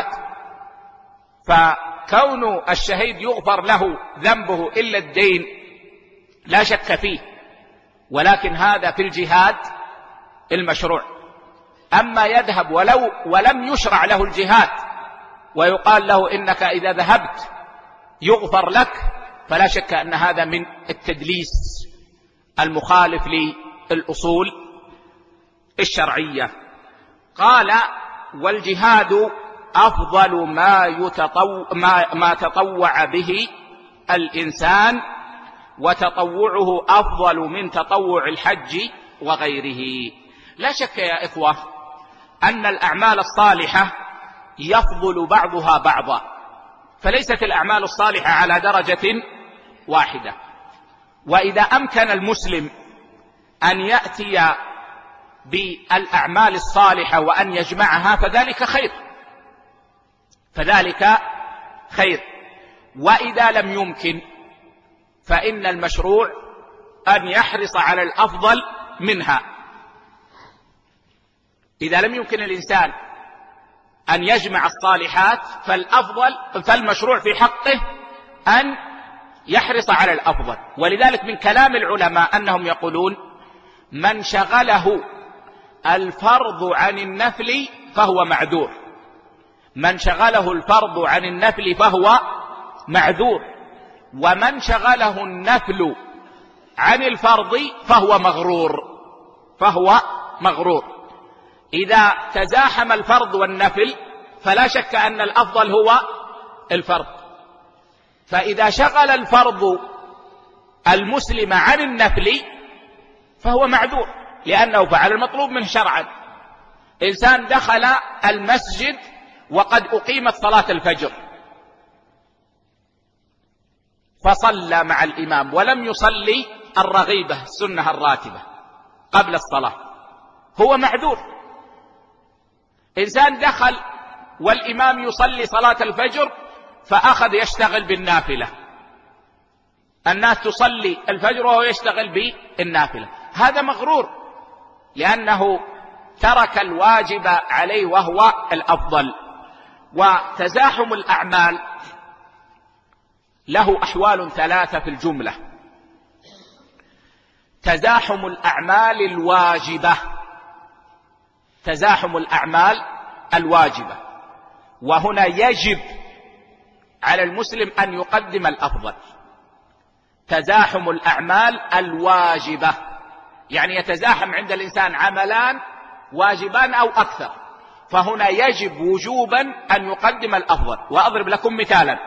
فكون الشهيد يغفر له ذنبه إلا الدين لا شك فيه، ولكن هذا في الجهاد المشروع. أما يذهب ولم يشرع له الجهاد ويقال له إنك إذا ذهبت يغفر لك، فلا شك أن هذا من التدليس المخالف للأصول الشرعية. قال: والجهاد أفضل ما تطوع به الإنسان، وتطوعه أفضل من تطوع الحج وغيره. لا شك يا إخوة أن الأعمال الصالحة يفضل بعضها بعضا، فليست الأعمال الصالحة على درجة واحدة. وإذا أمكن المسلم أن يأتي بالأعمال الصالحة وأن يجمعها فذلك خير، فذلك خير. وإذا لم يمكن فإن المشروع أن يحرص على الأفضل منها. إذا لم يمكن الإنسان أن يجمع الصالحات فالمشروع في حقه أن يحرص على الأفضل. ولذلك من كلام العلماء أنهم يقولون: من شغله الفرض عن النفل فهو معذور، من شغله الفرض عن النفل فهو معذور، ومن شغله النفل عن الفرض فهو مغرور. إذا تزاحم الفرض والنفل فلا شك أن الأفضل هو الفرض، فإذا شغل الفرض المسلم عن النفل فهو معذور لأنه فعل المطلوب منه شرعا. إنسان دخل المسجد وقد أقيمت صلاة الفجر فصلى مع الإمام ولم يصلي الرغيبة السنة الراتبة قبل الصلاة، هو معذور. إنسان دخل والإمام يصلي صلاة الفجر فأخذ يشتغل بالنافلة، الناس تصلي الفجر وهو يشتغل بالنافلة، هذا مغرور لأنه ترك الواجب عليه وهو الأفضل. وتزاحم الأعمال له أحوال ثلاثة في الجملة: تزاحم الأعمال الواجبة، تزاحم الأعمال الواجبة، وهنا يجب على المسلم أن يقدم الأفضل. تزاحم الأعمال الواجبة، يعني يتزاحم عند الإنسان عملان واجبان أو أكثر، فهنا يجب وجوبا أن يقدم الأفضل. وأضرب لكم مثالا: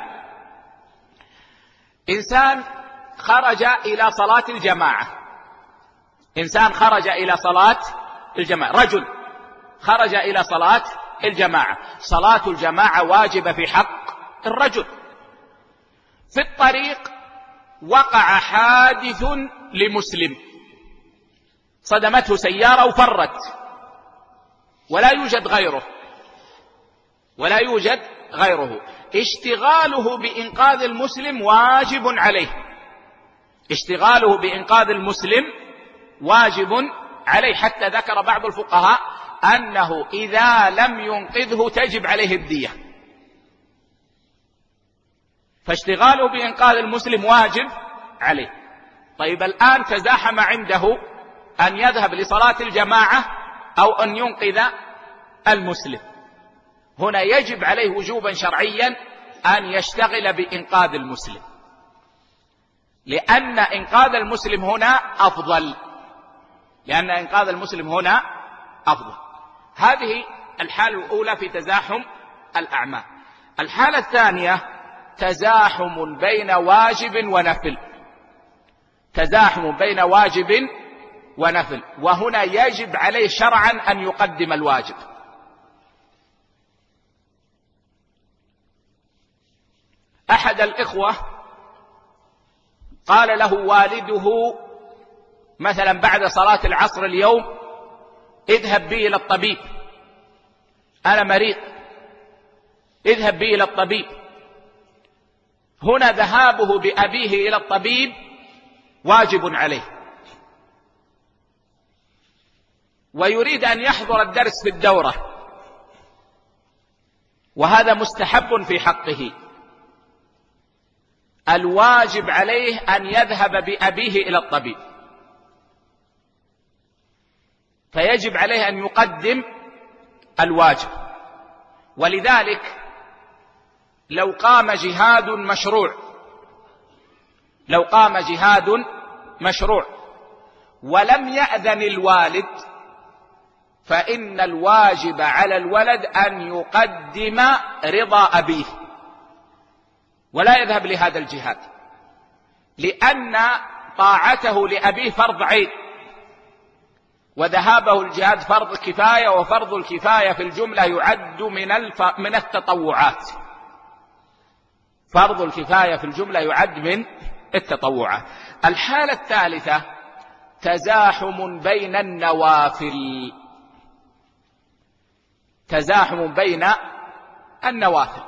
إنسان خرج إلى صلاة الجماعة، إنسان خرج إلى صلاة الجماعة، رجل خرج إلى صلاة الجماعة، صلاة الجماعة واجبة في حق الرجل. في الطريق وقع حادث لمسلم، صدمته سيارة وفرت، ولا يوجد غيره، اشتغاله بإنقاذ المسلم واجب عليه، اشتغاله بإنقاذ المسلم واجب عليه، حتى ذكر بعض الفقهاء أنه إذا لم ينقذه تجب عليه الدية، فاشتغاله بإنقاذ المسلم واجب عليه. طيب الآن تزاحم عنده أن يذهب لصلاة الجماعة أو أن ينقذ المسلم، هنا يجب عليه وجوبا شرعيا أن يشتغل بإنقاذ المسلم، لأن إنقاذ المسلم هنا أفضل، هذه الحالة الأولى في تزاحم الأعمال. الحالة الثانية تزاحم بين واجب ونفل، تزاحم بين واجب ونفل، وهنا يجب عليه شرعا أن يقدم الواجب. أحد الإخوة قال له والده مثلا بعد صلاة العصر اليوم: اذهب بي إلى الطبيب، أنا مريض، اذهب بي إلى الطبيب. هنا ذهابه بأبيه إلى الطبيب واجب عليه، ويريد أن يحضر الدرس في الدورة، وهذا مستحب في حقه. الواجب عليه أن يذهب بأبيه إلى الطبيب، فيجب عليه أن يقدم الواجب. ولذلك لو قام جهاد مشروع ولم يأذن الوالد، فإن الواجب على الولد أن يقدم رضا أبيه ولا يذهب لهذا الجهاد، لأن طاعته لأبيه فرض عين، وذهابه الجهاد فرض كفاية، وفرض الكفاية في الجملة يعد من التطوعات، فرض الكفاية في الجملة يعد من التطوعات. الحالة الثالثة تزاحم بين النوافل، تزاحم بين النوافل،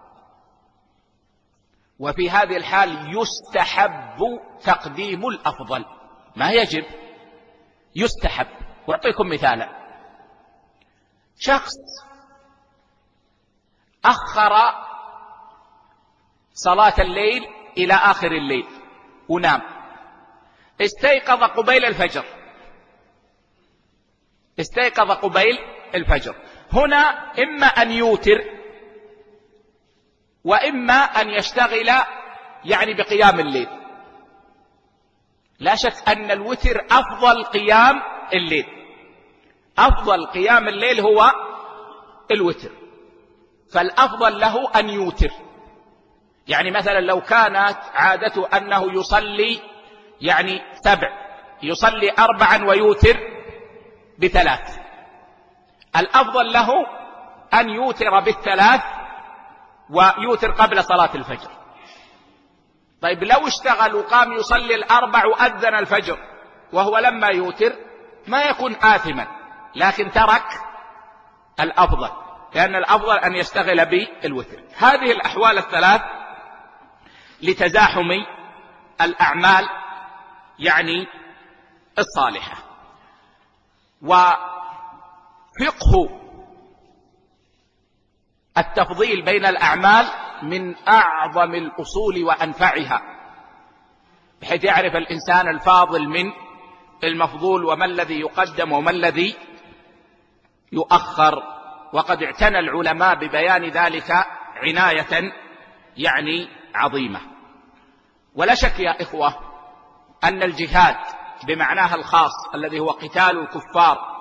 وفي هذه الحال يستحب تقديم الأفضل، ما يجب، يستحب. وأعطيكم مثالا: شخص أخر صلاة الليل إلى آخر الليل ونام، استيقظ قبيل الفجر، هنا إما أن يوتر وإما أن يشتغل يعني بقيام الليل. لا شك أن الوتر أفضل قيام الليل، أفضل قيام الليل هو الوتر، فالأفضل له أن يوتر. يعني مثلا لو كانت عادته أنه يصلي يعني 7، يصلي 4 ويوتر ب3، الأفضل له أن يوتر ب3 ويوتر قبل صلاة الفجر. طيب لو اشتغل وقام يصلي 4 وأذن الفجر وهو لما يوتر ما يكون آثما، لكن ترك الأفضل، لأن الأفضل أن يشتغل بالوتر. هذه الأحوال الثلاث لتزاحم الأعمال يعني الصالحة. وفقه التفضيل بين الأعمال من أعظم الأصول وأنفعها، بحيث يعرف الإنسان الفاضل من المفضول، وما الذي يقدم وما الذي يؤخر. وقد اعتنى العلماء ببيان ذلك عناية يعني عظيمة. ولا شك يا إخوة أن الجهاد بمعناها الخاص الذي هو قتال الكفار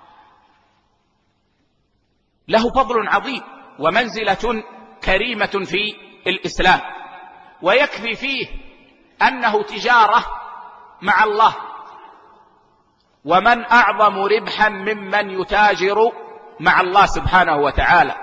له فضل عظيم ومنزلة كريمة في الإسلام، ويكفي فيه أنه تجارة مع الله، ومن أعظم ربحا ممن يتاجر مع الله سبحانه وتعالى.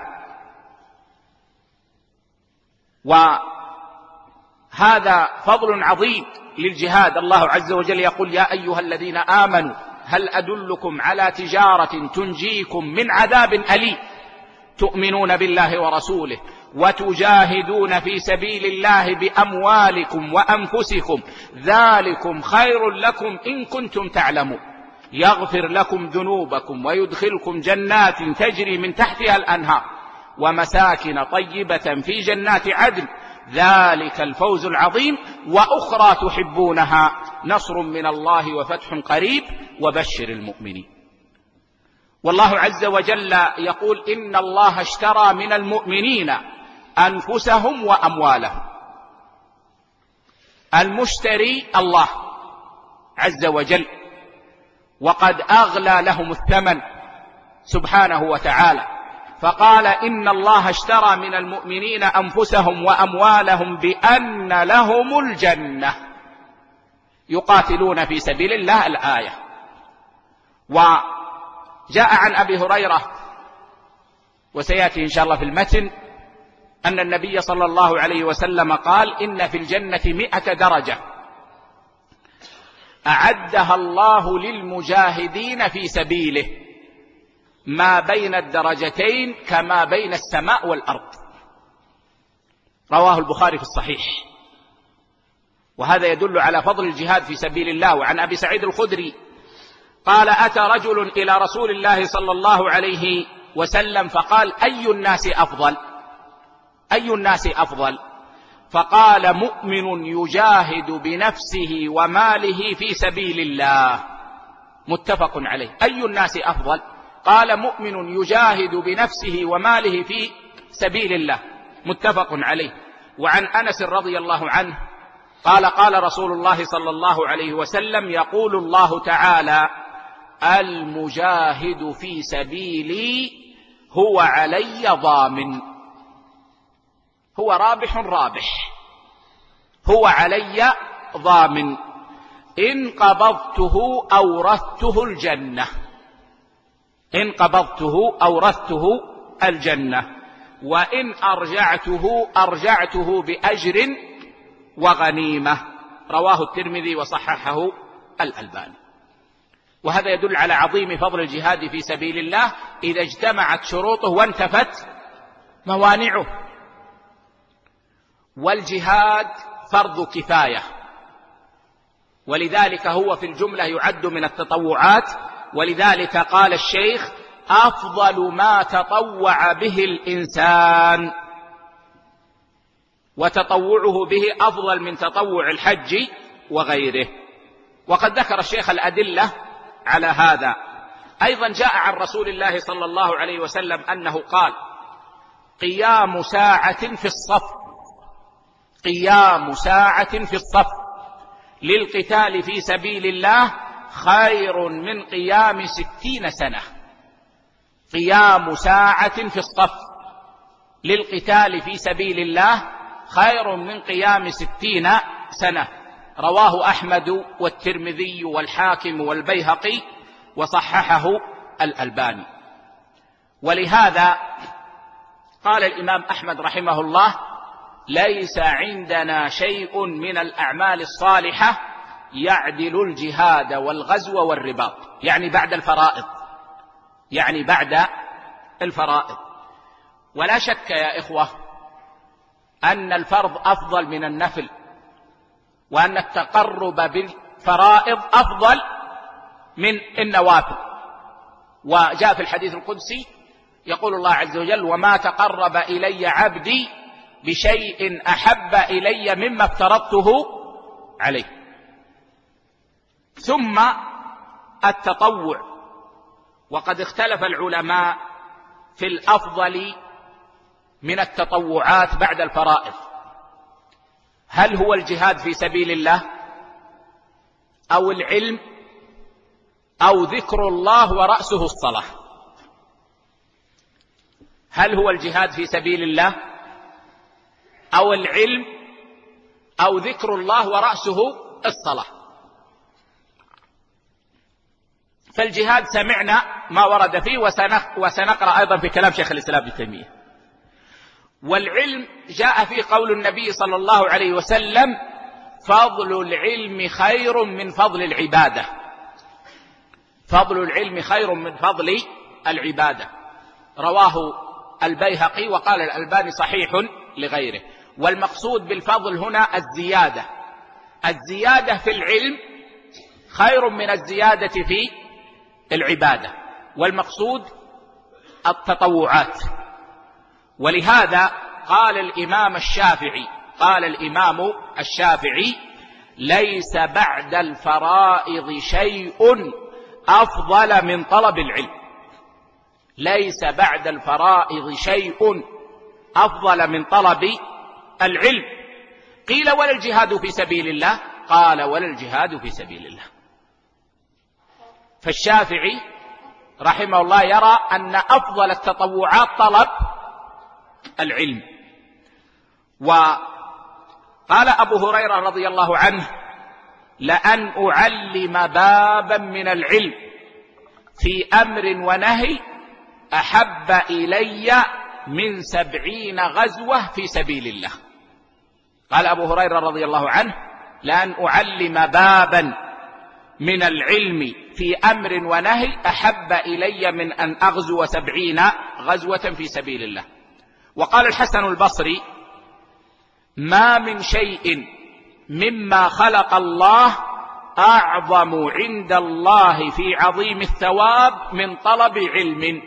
وهذا فضل عظيم للجهاد. الله عز وجل يقول: يا أيها الذين آمنوا هل أدلكم على تجارة تنجيكم من عذاب أليم تؤمنون بالله ورسوله وتجاهدون في سبيل الله بأموالكم وأنفسكم ذلكم خير لكم إن كنتم تعلمون يغفر لكم ذنوبكم ويدخلكم جنات تجري من تحتها الأنهار ومساكن طيبة في جنات عدن ذلك الفوز العظيم وأخرى تحبونها نصر من الله وفتح قريب وبشر المؤمنين. والله عز وجل يقول: إن الله اشترى من المؤمنين أنفسهم وأموالهم. المشتري الله عز وجل، وقد أغلى لهم الثمن سبحانه وتعالى، فقال: إن الله اشترى من المؤمنين أنفسهم وأموالهم بأن لهم الجنة يقاتلون في سبيل الله. الآية. وجاء عن أبي هريرة وسيأتي إن شاء الله في المتن أن النبي صلى الله عليه وسلم قال: إن في الجنة 100 درجة أعدها الله للمجاهدين في سبيله ما بين الدرجتين كما بين السماء والأرض. رواه البخاري في الصحيح. وهذا يدل على فضل الجهاد في سبيل الله. وعن أبي سعيد الخدري قال: أتى رجل إلى رسول الله صلى الله عليه وسلم فقال: أي الناس أفضل؟ أي الناس أفضل؟ فقال: مؤمن يجاهد بنفسه وماله في سبيل الله. متفق عليه. أي الناس أفضل؟ قال: مؤمن يجاهد بنفسه وماله في سبيل الله. متفق عليه. وعن أنس رضي الله عنه قال: قال رسول الله صلى الله عليه وسلم: يقول الله تعالى: المجاهد في سبيلي هو علي ضامن. هو رابح رابح، هو علي ضامن، إن قبضته أورثته الجنة، إن قبضته أورثته الجنة، وإن أرجعته بأجر وغنيمة. رواه الترمذي وصححه الألباني. وهذا يدل على عظيم فضل الجهاد في سبيل الله إذا اجتمعت شروطه وانتفت موانعه. والجهاد فرض كفاية، ولذلك هو في الجملة يعد من التطوعات. ولذلك قال الشيخ: أفضل ما تطوع به الإنسان، وتطوعه به أفضل من تطوع الحج وغيره. وقد ذكر الشيخ الأدلة على هذا. أيضا جاء عن رسول الله صلى الله عليه وسلم أنه قال: قيام ساعة في الصف، قيام ساعة في الصف للقتال في سبيل الله خير من قيام 60 سنة. قيام ساعة في الصف للقتال في سبيل الله خير من قيام 60 سنة. رواه أحمد والترمذي والحاكم والبيهقي وصححه الألباني. ولهذا قال الإمام أحمد رحمه الله: ليس عندنا شيء من الأعمال الصالحة يعدل الجهاد والغزو والرباط، يعني بعد الفرائض، يعني بعد الفرائض. ولا شك يا إخوة أن الفرض أفضل من النفل، وأن التقرب بالفرائض أفضل من النوافل. وجاء في الحديث القدسي يقول الله عز وجل: وما تقرب إلي عبدي بشيء أحب إلي مما افترضته عليه. ثم التطوع، وقد اختلف العلماء في الأفضل من التطوعات بعد الفرائض. هل هو الجهاد في سبيل الله أو العلم أو ذكر الله ورأسه الصلاة؟ هل هو الجهاد في سبيل الله أو العلم أو ذكر الله ورأسه الصلاة؟ فالجهاد سمعنا ما ورد فيه وسنقرأ أيضا في كلام شيخ الإسلام ابن تيمية. والعلم جاء في قول النبي صلى الله عليه وسلم: فضل العلم خير من فضل العبادة. فضل العلم خير من فضل العبادة، رواه البيهقي وقال الألباني صحيح لغيره. والمقصود بالفضل هنا الزيادة. الزيادة في العلم خير من الزيادة في العبادة، والمقصود التطوعات. ولهذا قال الإمام الشافعي: ليس بعد الفرائض شيء أفضل من طلب العلم. ليس بعد الفرائض شيء أفضل من طلب العلم. قيل: ولا الجهاد في سبيل الله؟ قال: ولا الجهاد في سبيل الله. فالشافعي رحمه الله يرى أن أفضل التطوعات طلب العلم. وقال أبو هريرة رضي الله عنه: لأن أعلم بابا من العلم في أمر ونهي أحب إلي من 70 غزوة في سبيل الله. قال أبو هريرة رضي الله عنه: لأن أعلم بابا من العلم في أمر ونهي أحب إلي من أن أغزو 70 غزوة في سبيل الله. وقال الحسن البصري: ما من شيء مما خلق الله أعظم عند الله في عظيم الثواب من طلب علم.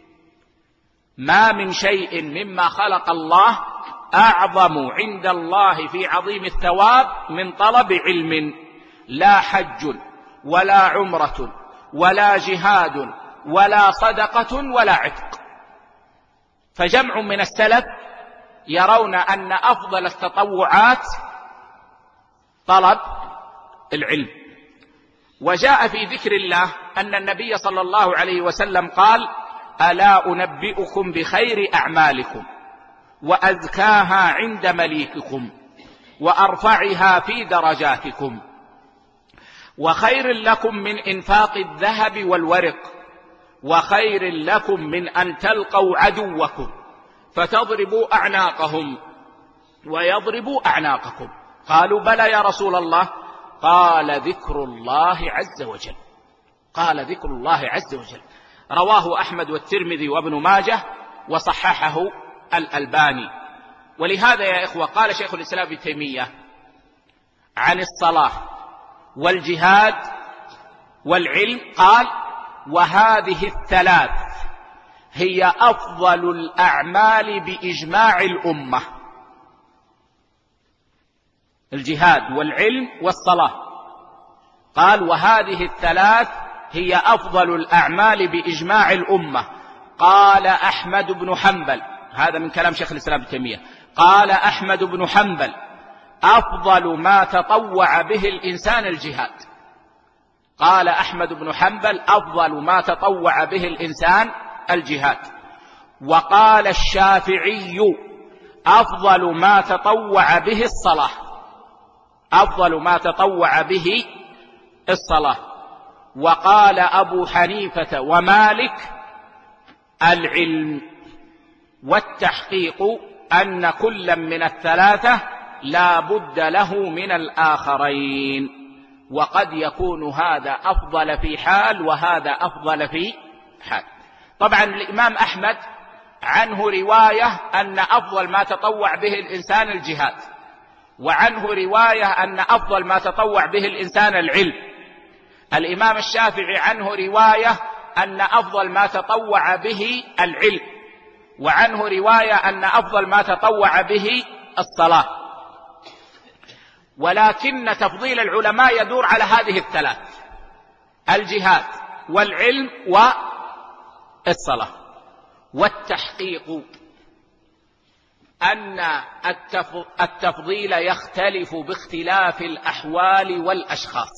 ما من شيء مما خلق الله أعظم عند الله في عظيم الثواب من طلب علم. لا حج ولا عمرة ولا جهاد ولا صدقة ولا عتق. فجمع من السلف يرون أن أفضل التطوعات طلب العلم. وجاء في ذكر الله أن النبي صلى الله عليه وسلم قال: ألا أنبئكم بخير أعمالكم وأزكاها عند مليككم وأرفعها في درجاتكم وخير لكم من إنفاق الذهب والورق وخير لكم من أن تلقوا عدوكم فتضربوا أعناقهم ويضربوا أعناقكم. قالوا: بلى يا رسول الله. قال: ذكر الله عز وجل. قال: ذكر الله عز وجل. رواه أحمد والترمذي وابن ماجه وصححه الألباني. ولهذا يا إخوة قال شيخ الإسلام ابن تيمية عن الصلاة والجهاد والعلم، قال: وهذه الثلاث هي أفضل الأعمال بإجماع الأمة. الجهاد والعلم والصلاة، قال: وهذه الثلاث هي أفضل الأعمال بإجماع الأمة. قال أحمد بن حنبل، هذا من كلام شيخ الإسلام ابن تيمية، قال أحمد بن حنبل: أفضل ما تطوع به الإنسان الجهاد. قال أحمد بن حنبل: أفضل ما تطوع به الإنسان الجهاد. وقال الشافعي: أفضل ما تطوع به الصلاة. أفضل ما تطوع به الصلاة. وقال أبو حنيفة ومالك: العلم والتحقيق أن كلا من الثلاثة لا بد له من الآخرين، وقد يكون هذا أفضل في حال وهذا أفضل في حال. طبعا الإمام أحمد عنه رواية أن أفضل ما تطوع به الإنسان الجهاد، وعنه رواية أن أفضل ما تطوع به الإنسان العلم. الإمام الشافعي عنه رواية أن أفضل ما تطوع به العلم، وعنه رواية أن أفضل ما تطوع به الصلاة. ولكن تفضيل العلماء يدور على هذه الثلاث: الجهاد والعلم والصلاة. والتحقيق أن التفضيل يختلف باختلاف الأحوال والأشخاص.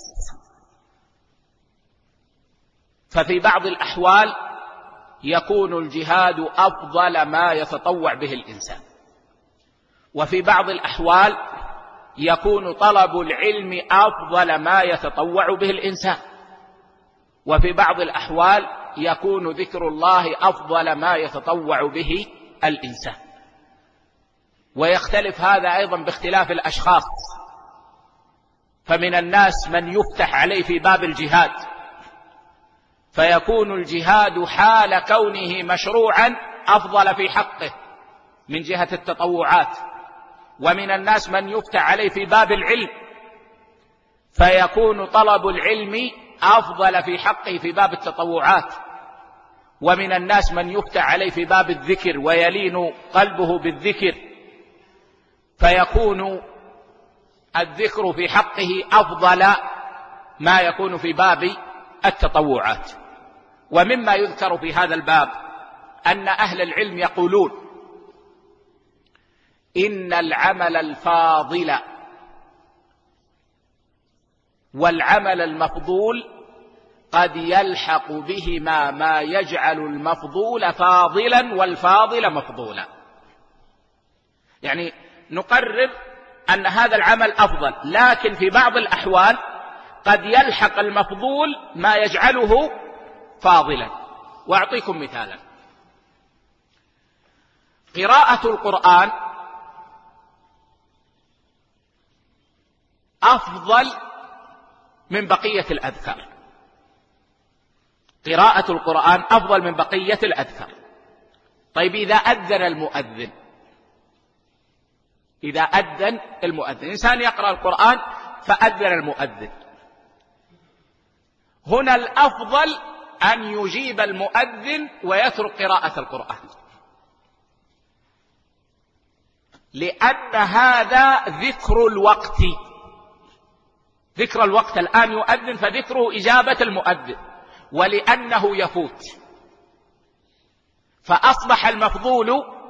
ففي بعض الأحوال يكون الجهاد أفضل ما يتطوع به الإنسان، وفي بعض الأحوال يكون طلب العلم أفضل ما يتطوع به الإنسان، وفي بعض الأحوال يكون ذكر الله أفضل ما يتطوع به الإنسان. ويختلف هذا أيضا باختلاف الأشخاص، فمن الناس من يفتح عليه في باب الجهاد فيكون الجهاد حال كونه مشروعا أفضل في حقه من جهة التطوعات، ومن الناس من يفتح عليه في باب العلم فيكون طلب العلم أفضل في حقه في باب التطوعات، ومن الناس من يفتح عليه في باب الذكر ويلين قلبه بالذكر فيكون الذكر في حقه أفضل ما يكون في باب التطوعات. ومما يذكر في هذا الباب أن أهل العلم يقولون إن العمل الفاضل والعمل المفضول قد يلحق بهما ما يجعل المفضول فاضلا والفاضل مفضولا. يعني نقرر أن هذا العمل أفضل، لكن في بعض الأحوال قد يلحق المفضول ما يجعله فاضلا. وأعطيكم مثالا: قراءة القرآن أفضل من بقية الأذكار. قراءة القرآن أفضل من بقية الأذكار. طيب إذا أذن المؤذن، إذا أذن المؤذن، إنسان يقرأ القرآن فأذن المؤذن، هنا الأفضل أن يجيب المؤذن ويترك قراءة القرآن، لأن هذا ذكر الوقت. ذكر الوقت الآن يؤذن فذكره إجابة المؤذن، ولأنه يفوت فأصبح المفضول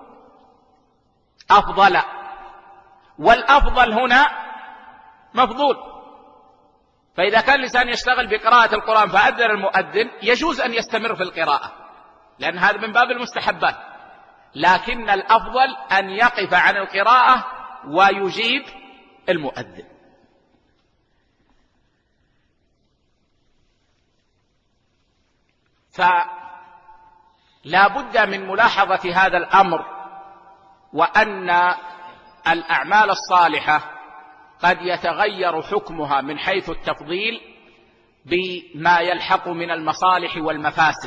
أفضل، والأفضل هنا مفضول. فإذا كان الإنسان يشتغل بقراءة القرآن فأذن المؤذن يجوز أن يستمر في القراءة، لأن هذا من باب المستحبات، لكن الأفضل أن يقف عن القراءة ويجيب المؤذن. فلا بد من ملاحظة هذا الأمر، وأن الأعمال الصالحة قد يتغير حكمها من حيث التفضيل بما يلحق من المصالح والمفاسد،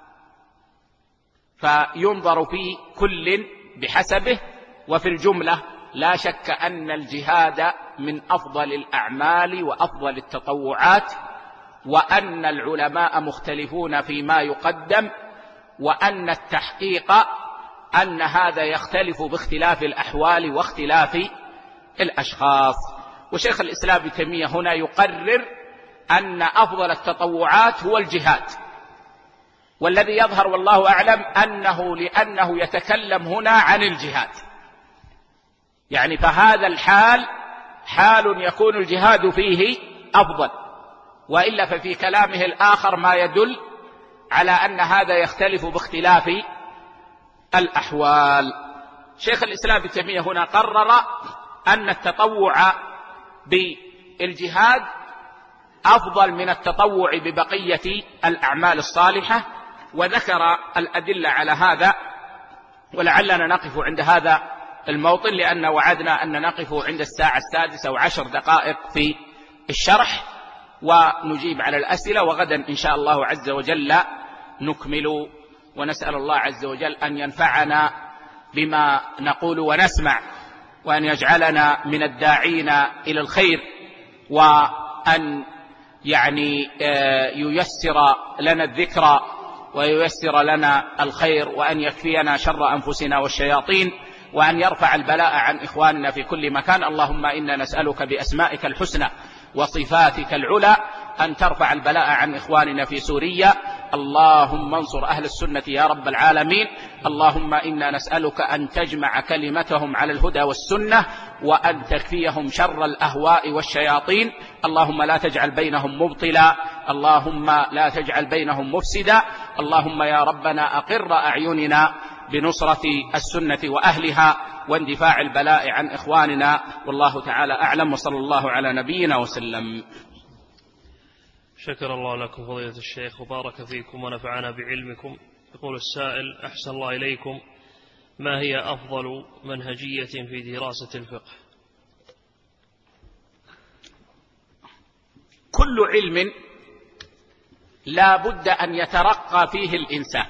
فينظر في كل بحسبه. وفي الجملة لا شك أن الجهاد من أفضل الأعمال وأفضل التطوعات، وأن العلماء مختلفون فيما يقدم، وأن التحقيق أن هذا يختلف باختلاف الأحوال واختلاف الأشخاص. وشيخ الإسلام ابن تيمية هنا يقرر أن أفضل التطوعات هو الجهاد، والذي يظهر والله أعلم أنه لأنه يتكلم هنا عن الجهاد، يعني فهذا الحال حال يكون الجهاد فيه أفضل، وإلا ففي كلامه الآخر ما يدل على أن هذا يختلف باختلاف الأحوال. شيخ الإسلام ابن تيمية هنا قرر أن التطوع بالجهاد أفضل من التطوع ببقية الأعمال الصالحة، وذكر الأدلة على هذا. ولعلنا نقف عند هذا الموطن، لأن وعدنا أن نقف عند الساعة 6 و10 دقائق في الشرح ونجيب على الأسئلة، وغدا إن شاء الله عز وجل نكمل. ونسأل الله عز وجل أن ينفعنا بما نقول ونسمع، وأن يجعلنا من الداعين إلى الخير، وأن ييسر لنا الذكر وييسر لنا الخير، وأن يكفينا شر أنفسنا والشياطين، وأن يرفع البلاء عن إخواننا في كل مكان. اللهم إنا نسألك بأسمائك الحسنى وصفاتك العلى أن ترفع البلاء عن إخواننا في سوريا. اللهم انصر أهل السنة يا رب العالمين. اللهم إنا نسألك أن تجمع كلمتهم على الهدى والسنة، وأن تكفيهم شر الأهواء والشياطين. اللهم لا تجعل بينهم مبطلا، اللهم لا تجعل بينهم مفسدا. اللهم يا ربنا أقر أعيننا بنصرة السنة وأهلها واندفاع البلاء عن إخواننا، والله تعالى أعلم، وصلى الله على نبينا وسلم. شكر الله لكم فضيلة الشيخ وبارك فيكم ونفعنا بعلمكم. يقول السائل: أحسن الله إليكم، ما هي أفضل منهجية في دراسة الفقه؟ كل علم لا بد أن يترقى فيه الإنسان.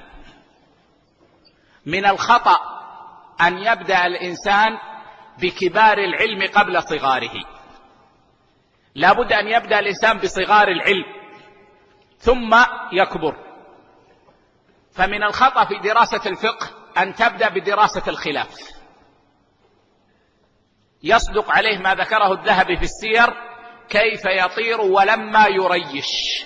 من الخطأ أن يبدأ الإنسان بكبار العلم قبل صغاره. لا بد أن يبدأ الإنسان بصغار العلم ثم يكبر. فمن الخطأ في دراسة الفقه أن تبدأ بدراسة الخلاف. يصدق عليه ما ذكره الذهبي في السير: كيف يطير ولما يريش.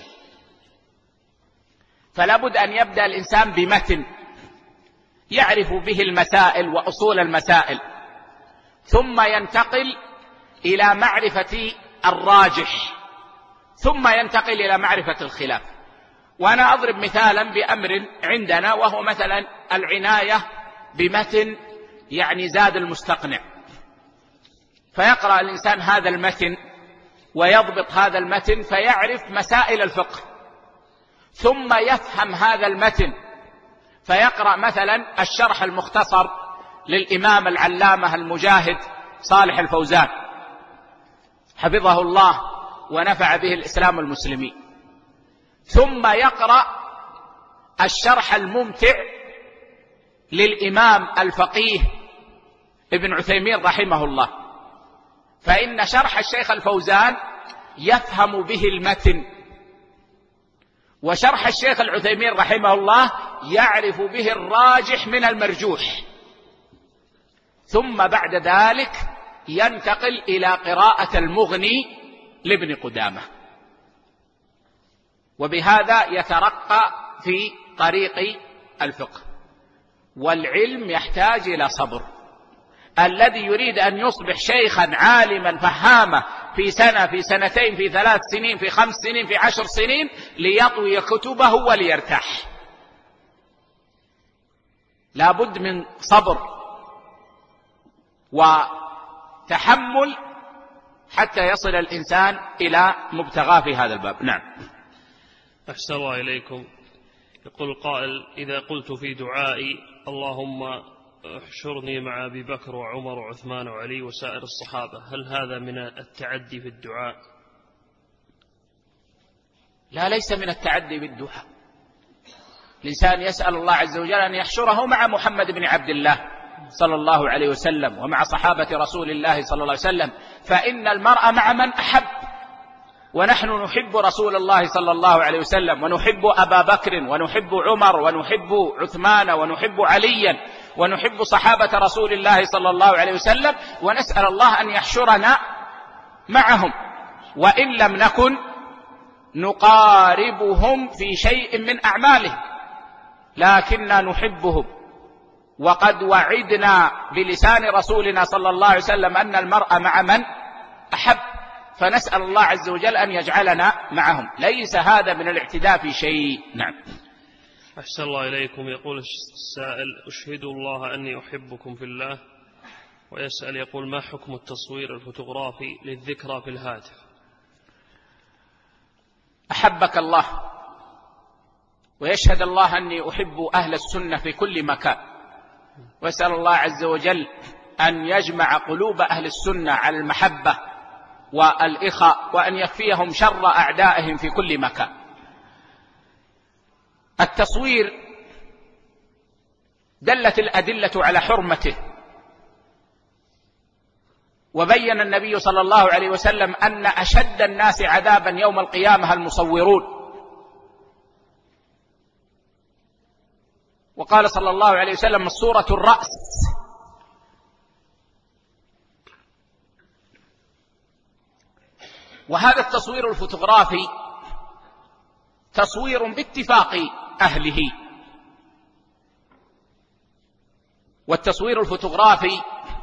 فلا بد أن يبدأ الإنسان بمتن يعرف به المسائل وأصول المسائل، ثم ينتقل إلى معرفة الراجح، ثم ينتقل إلى معرفة الخلاف. وأنا أضرب مثالا بأمر عندنا، وهو مثلا العناية بمتن يعني زاد المستقنع. فيقرأ الإنسان هذا المتن ويضبط هذا المتن فيعرف مسائل الفقه، ثم يفهم هذا المتن فيقرأ مثلا الشرح المختصر للإمام العلامة المجاهد صالح الفوزان حفظه الله ونفع به الإسلام والمسلمين، ثم يقرأ الشرح الممتع للإمام الفقيه ابن عثيمين رحمه الله. فإن شرح الشيخ الفوزان يفهم به المتن، وشرح الشيخ العثيمين رحمه الله يعرف به الراجح من المرجوح. ثم بعد ذلك ينتقل إلى قراءة المغني لابن قدامة، وبهذا يترقى في طريق الفقه. والعلم يحتاج إلى صبر. الذي يريد أن يصبح شيخا عالما فهاما في سنة، في سنتين، في 3 سنين، في 5 سنين، في 10 سنين، ليطوي كتبه وليرتاح. لا بد من صبر وتحمل حتى يصل الإنسان إلى مبتغاه في هذا الباب. نعم. أحسن الله إليكم. يقول القائل: إذا قلت في دعائي اللهم احشرني مع أبي بكر وعمر وعثمان وعلي وسائر الصحابة، هل هذا من التعدي في الدعاء؟ لا، ليس من التعدي بالدعاء. الإنسان يسأل الله عز وجل أن يحشره مع محمد بن عبد الله صلى الله عليه وسلم ومع صحابة رسول الله صلى الله عليه وسلم، فإن المرء مع من أحب، ونحن نحب رسول الله صلى الله عليه وسلم، ونحب أبا بكر، ونحب عمر، ونحب عثمان، ونحب عليا، ونحب صحابة رسول الله صلى الله عليه وسلم، ونسأل الله أن يحشرنا معهم، وإن لم نكن نقاربهم في شيء من أعمالهم لكننا نحبهم. وقد وعدنا بلسان رسولنا صلى الله عليه وسلم أن المرء مع من أحب، فنسأل الله عز وجل أن يجعلنا معهم. ليس هذا من الاعتداء في شيء. نعم. أحسن الله إليكم. يقول السائل: أشهد الله أني أحبكم في الله، ويسأل يقول: ما حكم التصوير الفوتوغرافي للذكرى في الهاتف؟ أحبك الله، ويشهد الله أني أحب أهل السنة في كل مكان، وأسأل الله عز وجل أن يجمع قلوب أهل السنة على المحبة والإخاء، وأن يكفيهم شر أعدائهم في كل مكان. التصوير دلت الأدلة على حرمته، وبين النبي صلى الله عليه وسلم أن أشد الناس عذابا يوم القيامة المصورون. وقال صلى الله عليه وسلم: الصورة الرأس. وهذا التصوير الفوتوغرافي تصوير باتفاق أهله، والتصوير الفوتوغرافي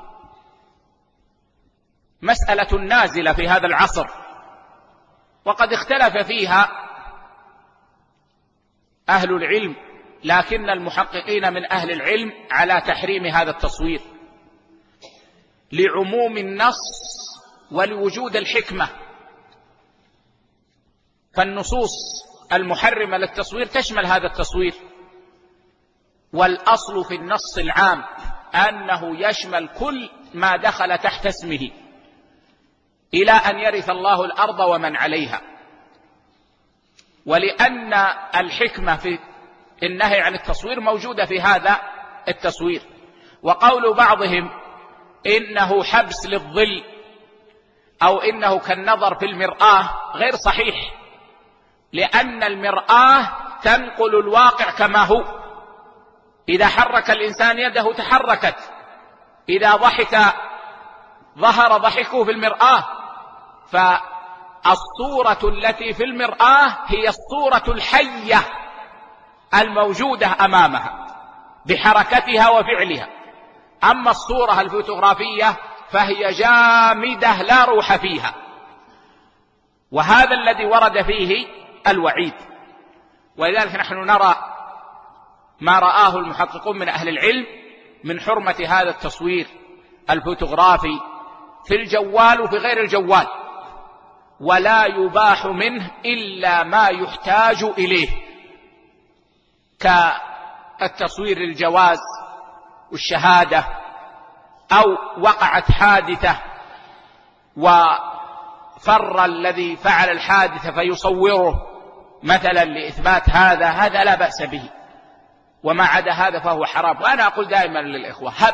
مسألة نازلة في هذا العصر، وقد اختلف فيها أهل العلم، لكن المحققين من أهل العلم على تحريم هذا التصوير لعموم النص ولوجود الحكمة. فالنصوص المحرمة للتصوير تشمل هذا التصوير، والأصل في النص العام أنه يشمل كل ما دخل تحت اسمه إلى أن يرث الله الأرض ومن عليها. ولأن الحكمة في النهي عن التصوير موجودة في هذا التصوير. وقول بعضهم إنه حبس للظل أو إنه كالنظر في المرآة غير صحيح، لأن المرآة تنقل الواقع كما هو. إذا حرك الإنسان يده تحركت، إذا ضحك ظهر ضحكه في المرآة. فالصورة التي في المرآة هي الصورة الحية الموجودة أمامها بحركتها وفعلها. أما الصورة الفوتوغرافية فهي جامدة لا روح فيها، وهذا الذي ورد فيه الوعيد. ولذلك نحن نرى ما رآه المحققون من أهل العلم من حرمة هذا التصوير الفوتوغرافي في الجوال وفي غير الجوال، ولا يباح منه إلا ما يحتاج إليه، كالتصوير للجواز والشهادة، أو وقعت حادثة وفر الذي فعل الحادثة فيصوره مثلا لإثبات هذا لا بأس به، وما عدا هذا فهو حرام. وأنا أقول دائما للإخوة، هب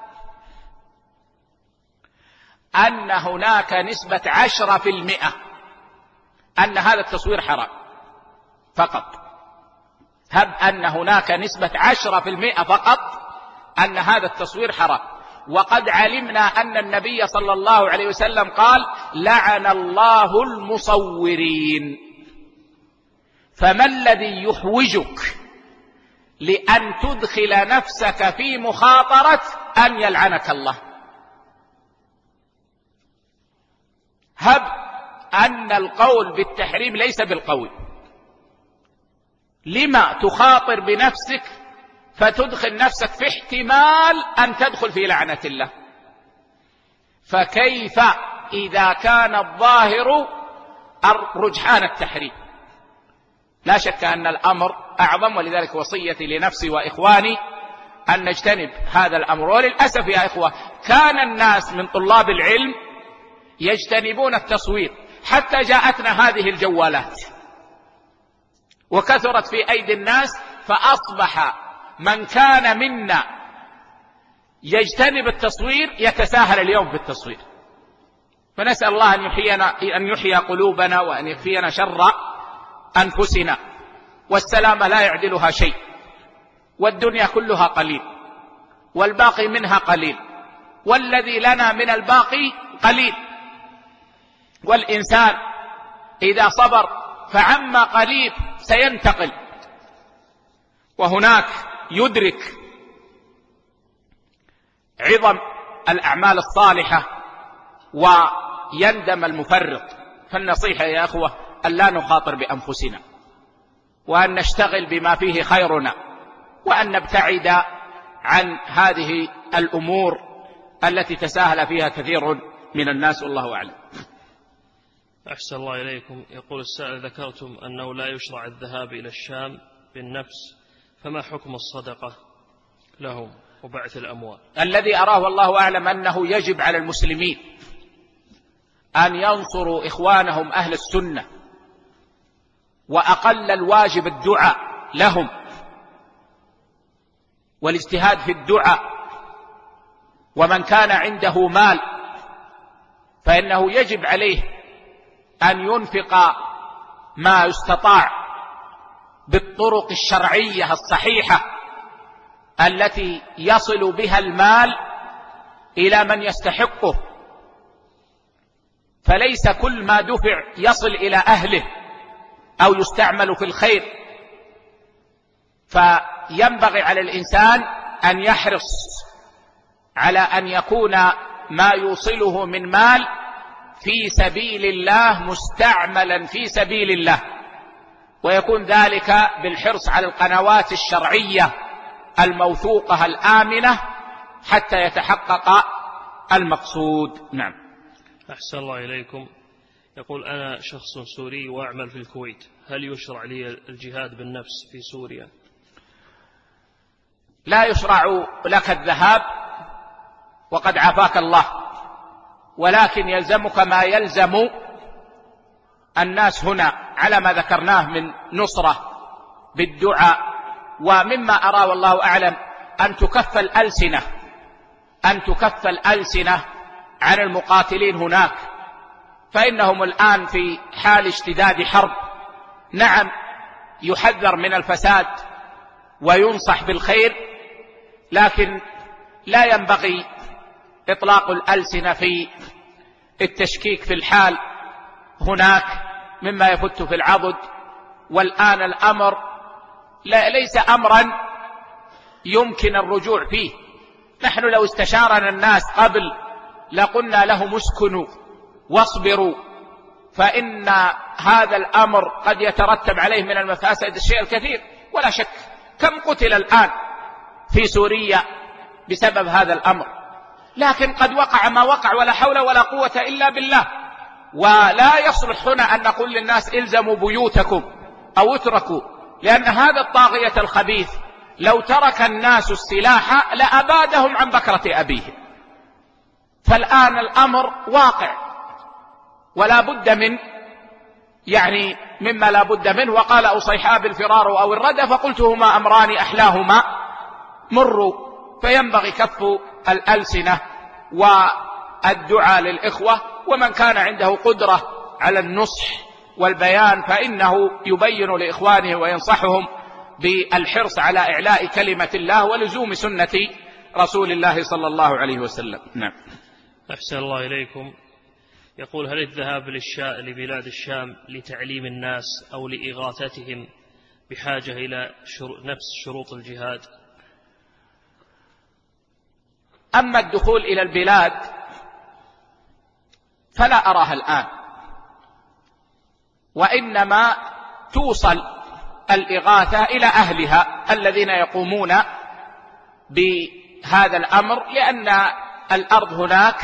أن هناك نسبة 10% أن هذا التصوير حرام فقط، هب أن هناك نسبة 10% فقط أن هذا التصوير حرام. وقد علمنا أن النبي صلى الله عليه وسلم قال: لعن الله المصورين. فما الذي يحوجك لأن تدخل نفسك في مخاطرة أن يلعنك الله؟ هب أن القول بالتحريم ليس بالقول، لما تخاطر بنفسك فتدخل نفسك في احتمال أن تدخل في لعنة الله؟ فكيف إذا كان الظاهر رجحان التحريم؟ لا شك أن الأمر أعظم، ولذلك وصيتي لنفسي وإخواني أن نجتنب هذا الأمر. وللأسف يا إخوة كان الناس من طلاب العلم يجتنبون التصوير حتى جاءتنا هذه الجوالات وكثرت في أيدي الناس، فأصبح من كان منا يجتنب التصوير يتساهل اليوم في التصوير. فنسأل الله أن يحيي قلوبنا وأن يكفينا شر أنفسنا، والسلامة لا يعدلها شيء، والدنيا كلها قليل والباقي منها قليل، والذي لنا من الباقي قليل. والإنسان إذا صبر فعما قليل سينتقل، وهناك يدرك عظم الأعمال الصالحة ويندم المفرط. فالنصيحة يا أخوة أن لا نخاطر بأنفسنا، وأن نشتغل بما فيه خيرنا، وأن نبتعد عن هذه الأمور التي تساهل فيها كثير من الناس، والله أعلم. أحسن الله إليكم. يقول السائل: ذكرتم أنه لا يشرع الذهاب إلى الشام بالنفس، فما حكم الصدقة لهم وبعث الأموال؟ الذي أراه والله أعلم أنه يجب على المسلمين أن ينصروا إخوانهم أهل السنة، وأقل الواجب الدعاء لهم والاجتهاد في الدعاء. ومن كان عنده مال فإنه يجب عليه أن ينفق ما يستطاع بالطرق الشرعية الصحيحة التي يصل بها المال إلى من يستحقه، فليس كل ما دفع يصل إلى أهله أو يستعمل في الخير. فينبغي على الإنسان أن يحرص على أن يكون ما يوصله من مال في سبيل الله مستعملا في سبيل الله، ويكون ذلك بالحرص على القنوات الشرعية الموثوقة الآمنة حتى يتحقق المقصود. نعم. أحسن الله إليكم. يقول: أنا شخص سوري وأعمل في الكويت، هل يشرع لي الجهاد بالنفس في سوريا؟ لا يشرع لك الذهاب وقد عافاك الله، ولكن يلزمك ما يلزم الناس هنا على ما ذكرناه من نصرة بالدعاء، ومما أرى والله أعلم أن تكف الألسنة عن المقاتلين هناك، فإنهم الآن في حال اشتداد حرب. نعم، يحذر من الفساد وينصح بالخير، لكن لا ينبغي إطلاق الألسنة في التشكيك في الحال هناك مما يفت في العضد. والآن الأمر ليس أمرا يمكن الرجوع فيه. نحن لو استشارنا الناس قبل لقلنا لهم اسكنوا واصبروا، فإن هذا الأمر قد يترتب عليه من المفاسد الشيء الكثير ولا شك. كم قتل الآن في سوريا بسبب هذا الأمر؟ لكن قد وقع ما وقع ولا حول ولا قوة إلا بالله. ولا يصلح هنا أن نقول للناس إلزموا بيوتكم أو اتركوا، لأن هذا الطاغية الخبيث لو ترك الناس السلاح لأبادهم عن بكرة أبيهم. فالآن الأمر واقع ولا بد من مما لا بد منه. وقال أصيحاب الفرار أو الردى، فقلت هما أمران أحلاهما مروا. فينبغي كف الألسنة والدعاء للإخوة، ومن كان عنده قدرة على النصح والبيان فإنه يبين لإخوانه وينصحهم بالحرص على إعلاء كلمة الله ولزوم سنة رسول الله صلى الله عليه وسلم. نعم. أحسن الله إليكم. يقول: هل الذهاب لبلاد الشام لتعليم الناس أو لإغاثتهم بحاجة إلى نفس شروط الجهاد؟ أما الدخول إلى البلاد فلا أراها الآن، وإنما توصل الإغاثة إلى أهلها الذين يقومون بهذا الأمر، لأن الأرض هناك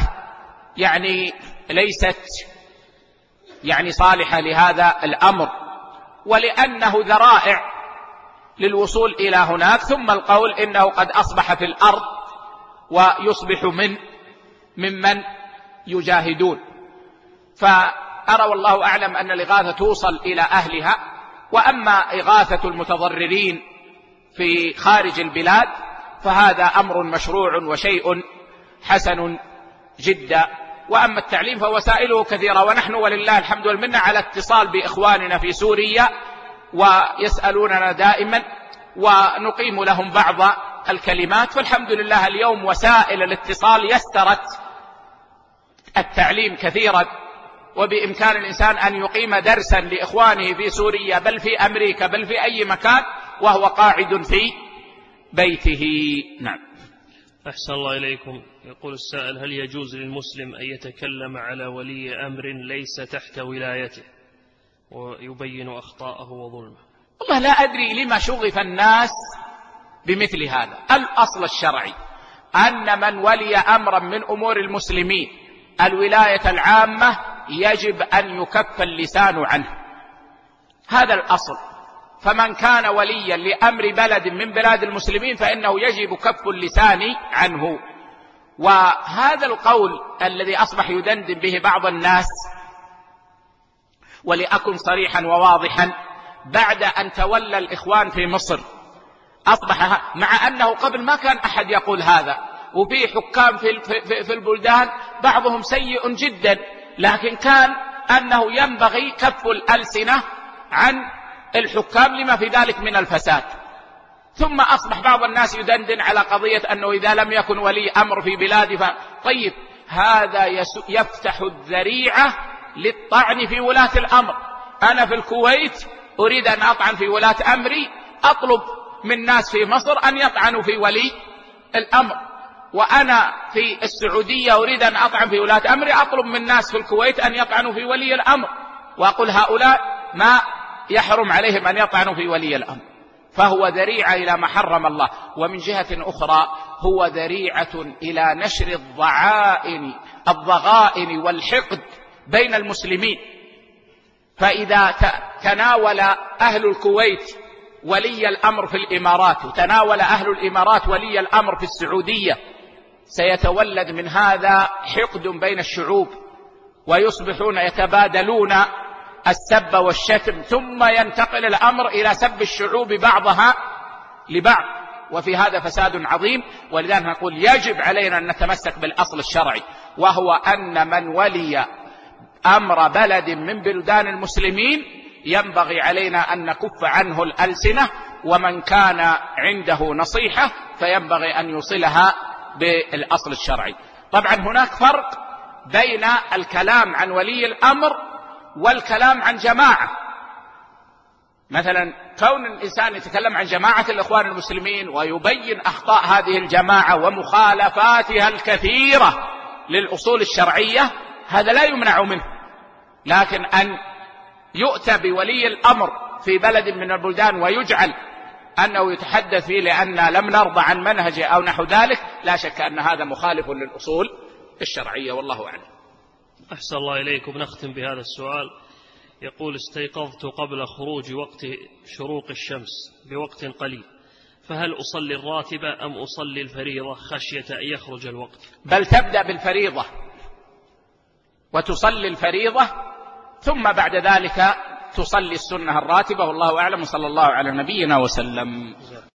ليست صالحة لهذا الأمر، ولأنه ذرائع للوصول إلى هناك. ثم القول إنه قد أصبح في الأرض ويصبح ممن يجاهدون. فأرى والله أعلم أن الإغاثة توصل إلى أهلها. وأما إغاثة المتضررين في خارج البلاد فهذا أمر مشروع وشيء حسن جدا. وأما التعليم فوسائله كثيرة، ونحن ولله الحمد والمنة على اتصال بإخواننا في سوريا ويسألوننا دائما ونقيم لهم بعض الكلمات. فالحمد لله اليوم وسائل الاتصال يسرت التعليم كثيرا، وبإمكان الإنسان أن يقيم درسا لإخوانه في سوريا بل في أمريكا بل في أي مكان وهو قاعد في بيته. نعم. أحسن الله إليكم. يقول السائل: هل يجوز للمسلم أن يتكلم على ولي أمر ليس تحت ولايته ويبين أخطاءه وظلمه؟ والله لا أدري لما شغف الناس بمثل هذا. الأصل الشرعي أن من ولي أمرا من أمور المسلمين الولاية العامة يجب أن يكف اللسان عنه، هذا الأصل. فمن كان وليا لأمر بلد من بلاد المسلمين فإنه يجب كف اللسان عنه. وهذا القول الذي أصبح يدندن به بعض الناس، ولأكن صريحا وواضحا، بعد أن تولى الإخوان في مصر أصبح، مع أنه قبل ما كان أحد يقول هذا، وفي حكام في البلدان بعضهم سيء جدا، لكن كان أنه ينبغي كف الألسنة عن الحكام لما في ذلك من الفساد. ثم أصبح بعض الناس يدندن على قضية أنه إذا لم يكن ولي أمر في بلاده طيب، هذا يفتح الذريعة للطعن في ولاة الأمر. أنا في الكويت أريد أن أطعن في ولاة أمري، أطلب من ناس في مصر أن يطعنوا في ولي الأمر، وأنا في السعودية أريد أن أطعن في ولاة أمري، أطلب من الناس في الكويت أن يطعنوا في ولي الأمر، وأقول هؤلاء ما يحرم عليهم أن يطعنوا في ولي الأمر، فهو ذريعة إلى ما حرم الله. ومن جهة أخرى هو ذريعة إلى نشر الضغائن والحقد بين المسلمين. فإذا تناول أهل الكويت ولي الأمر في الإمارات، وتناول أهل الإمارات ولي الأمر في السعودية، سيتولد من هذا حقد بين الشعوب، ويصبحون يتبادلون السب والشتم، ثم ينتقل الأمر إلى سب الشعوب بعضها لبعض، وفي هذا فساد عظيم. ولذلك نقول يجب علينا أن نتمسك بالأصل الشرعي، وهو أن من ولي أمر بلد من بلدان المسلمين ينبغي علينا أن نكف عنه الألسنة، ومن كان عنده نصيحة فينبغي أن يوصلها بالأصل الشرعي. طبعا هناك فرق بين الكلام عن ولي الأمر والكلام عن جماعة. مثلا كون الإنسان يتكلم عن جماعة الإخوان المسلمين ويبين أخطاء هذه الجماعة ومخالفاتها الكثيرة للأصول الشرعية، هذا لا يمنع منه. لكن أن يؤتى بولي الأمر في بلد من البلدان ويجعل أنه يتحدث فيه لأن لم نرضى عن منهجه أو نحو ذلك، لا شك أن هذا مخالف للأصول الشرعية، والله أعلم. أحسن الله إليكم. نختم بهذا السؤال. يقول: استيقظت قبل خروج وقت شروق الشمس بوقت قليل، فهل أصلي الراتبة أم أصلي الفريضة خشية أن يخرج الوقت؟ بل تبدأ بالفريضة وتصلي الفريضة، ثم بعد ذلك تصلي السنة الراتبة، والله أعلم. صلى الله على نبينا وسلم.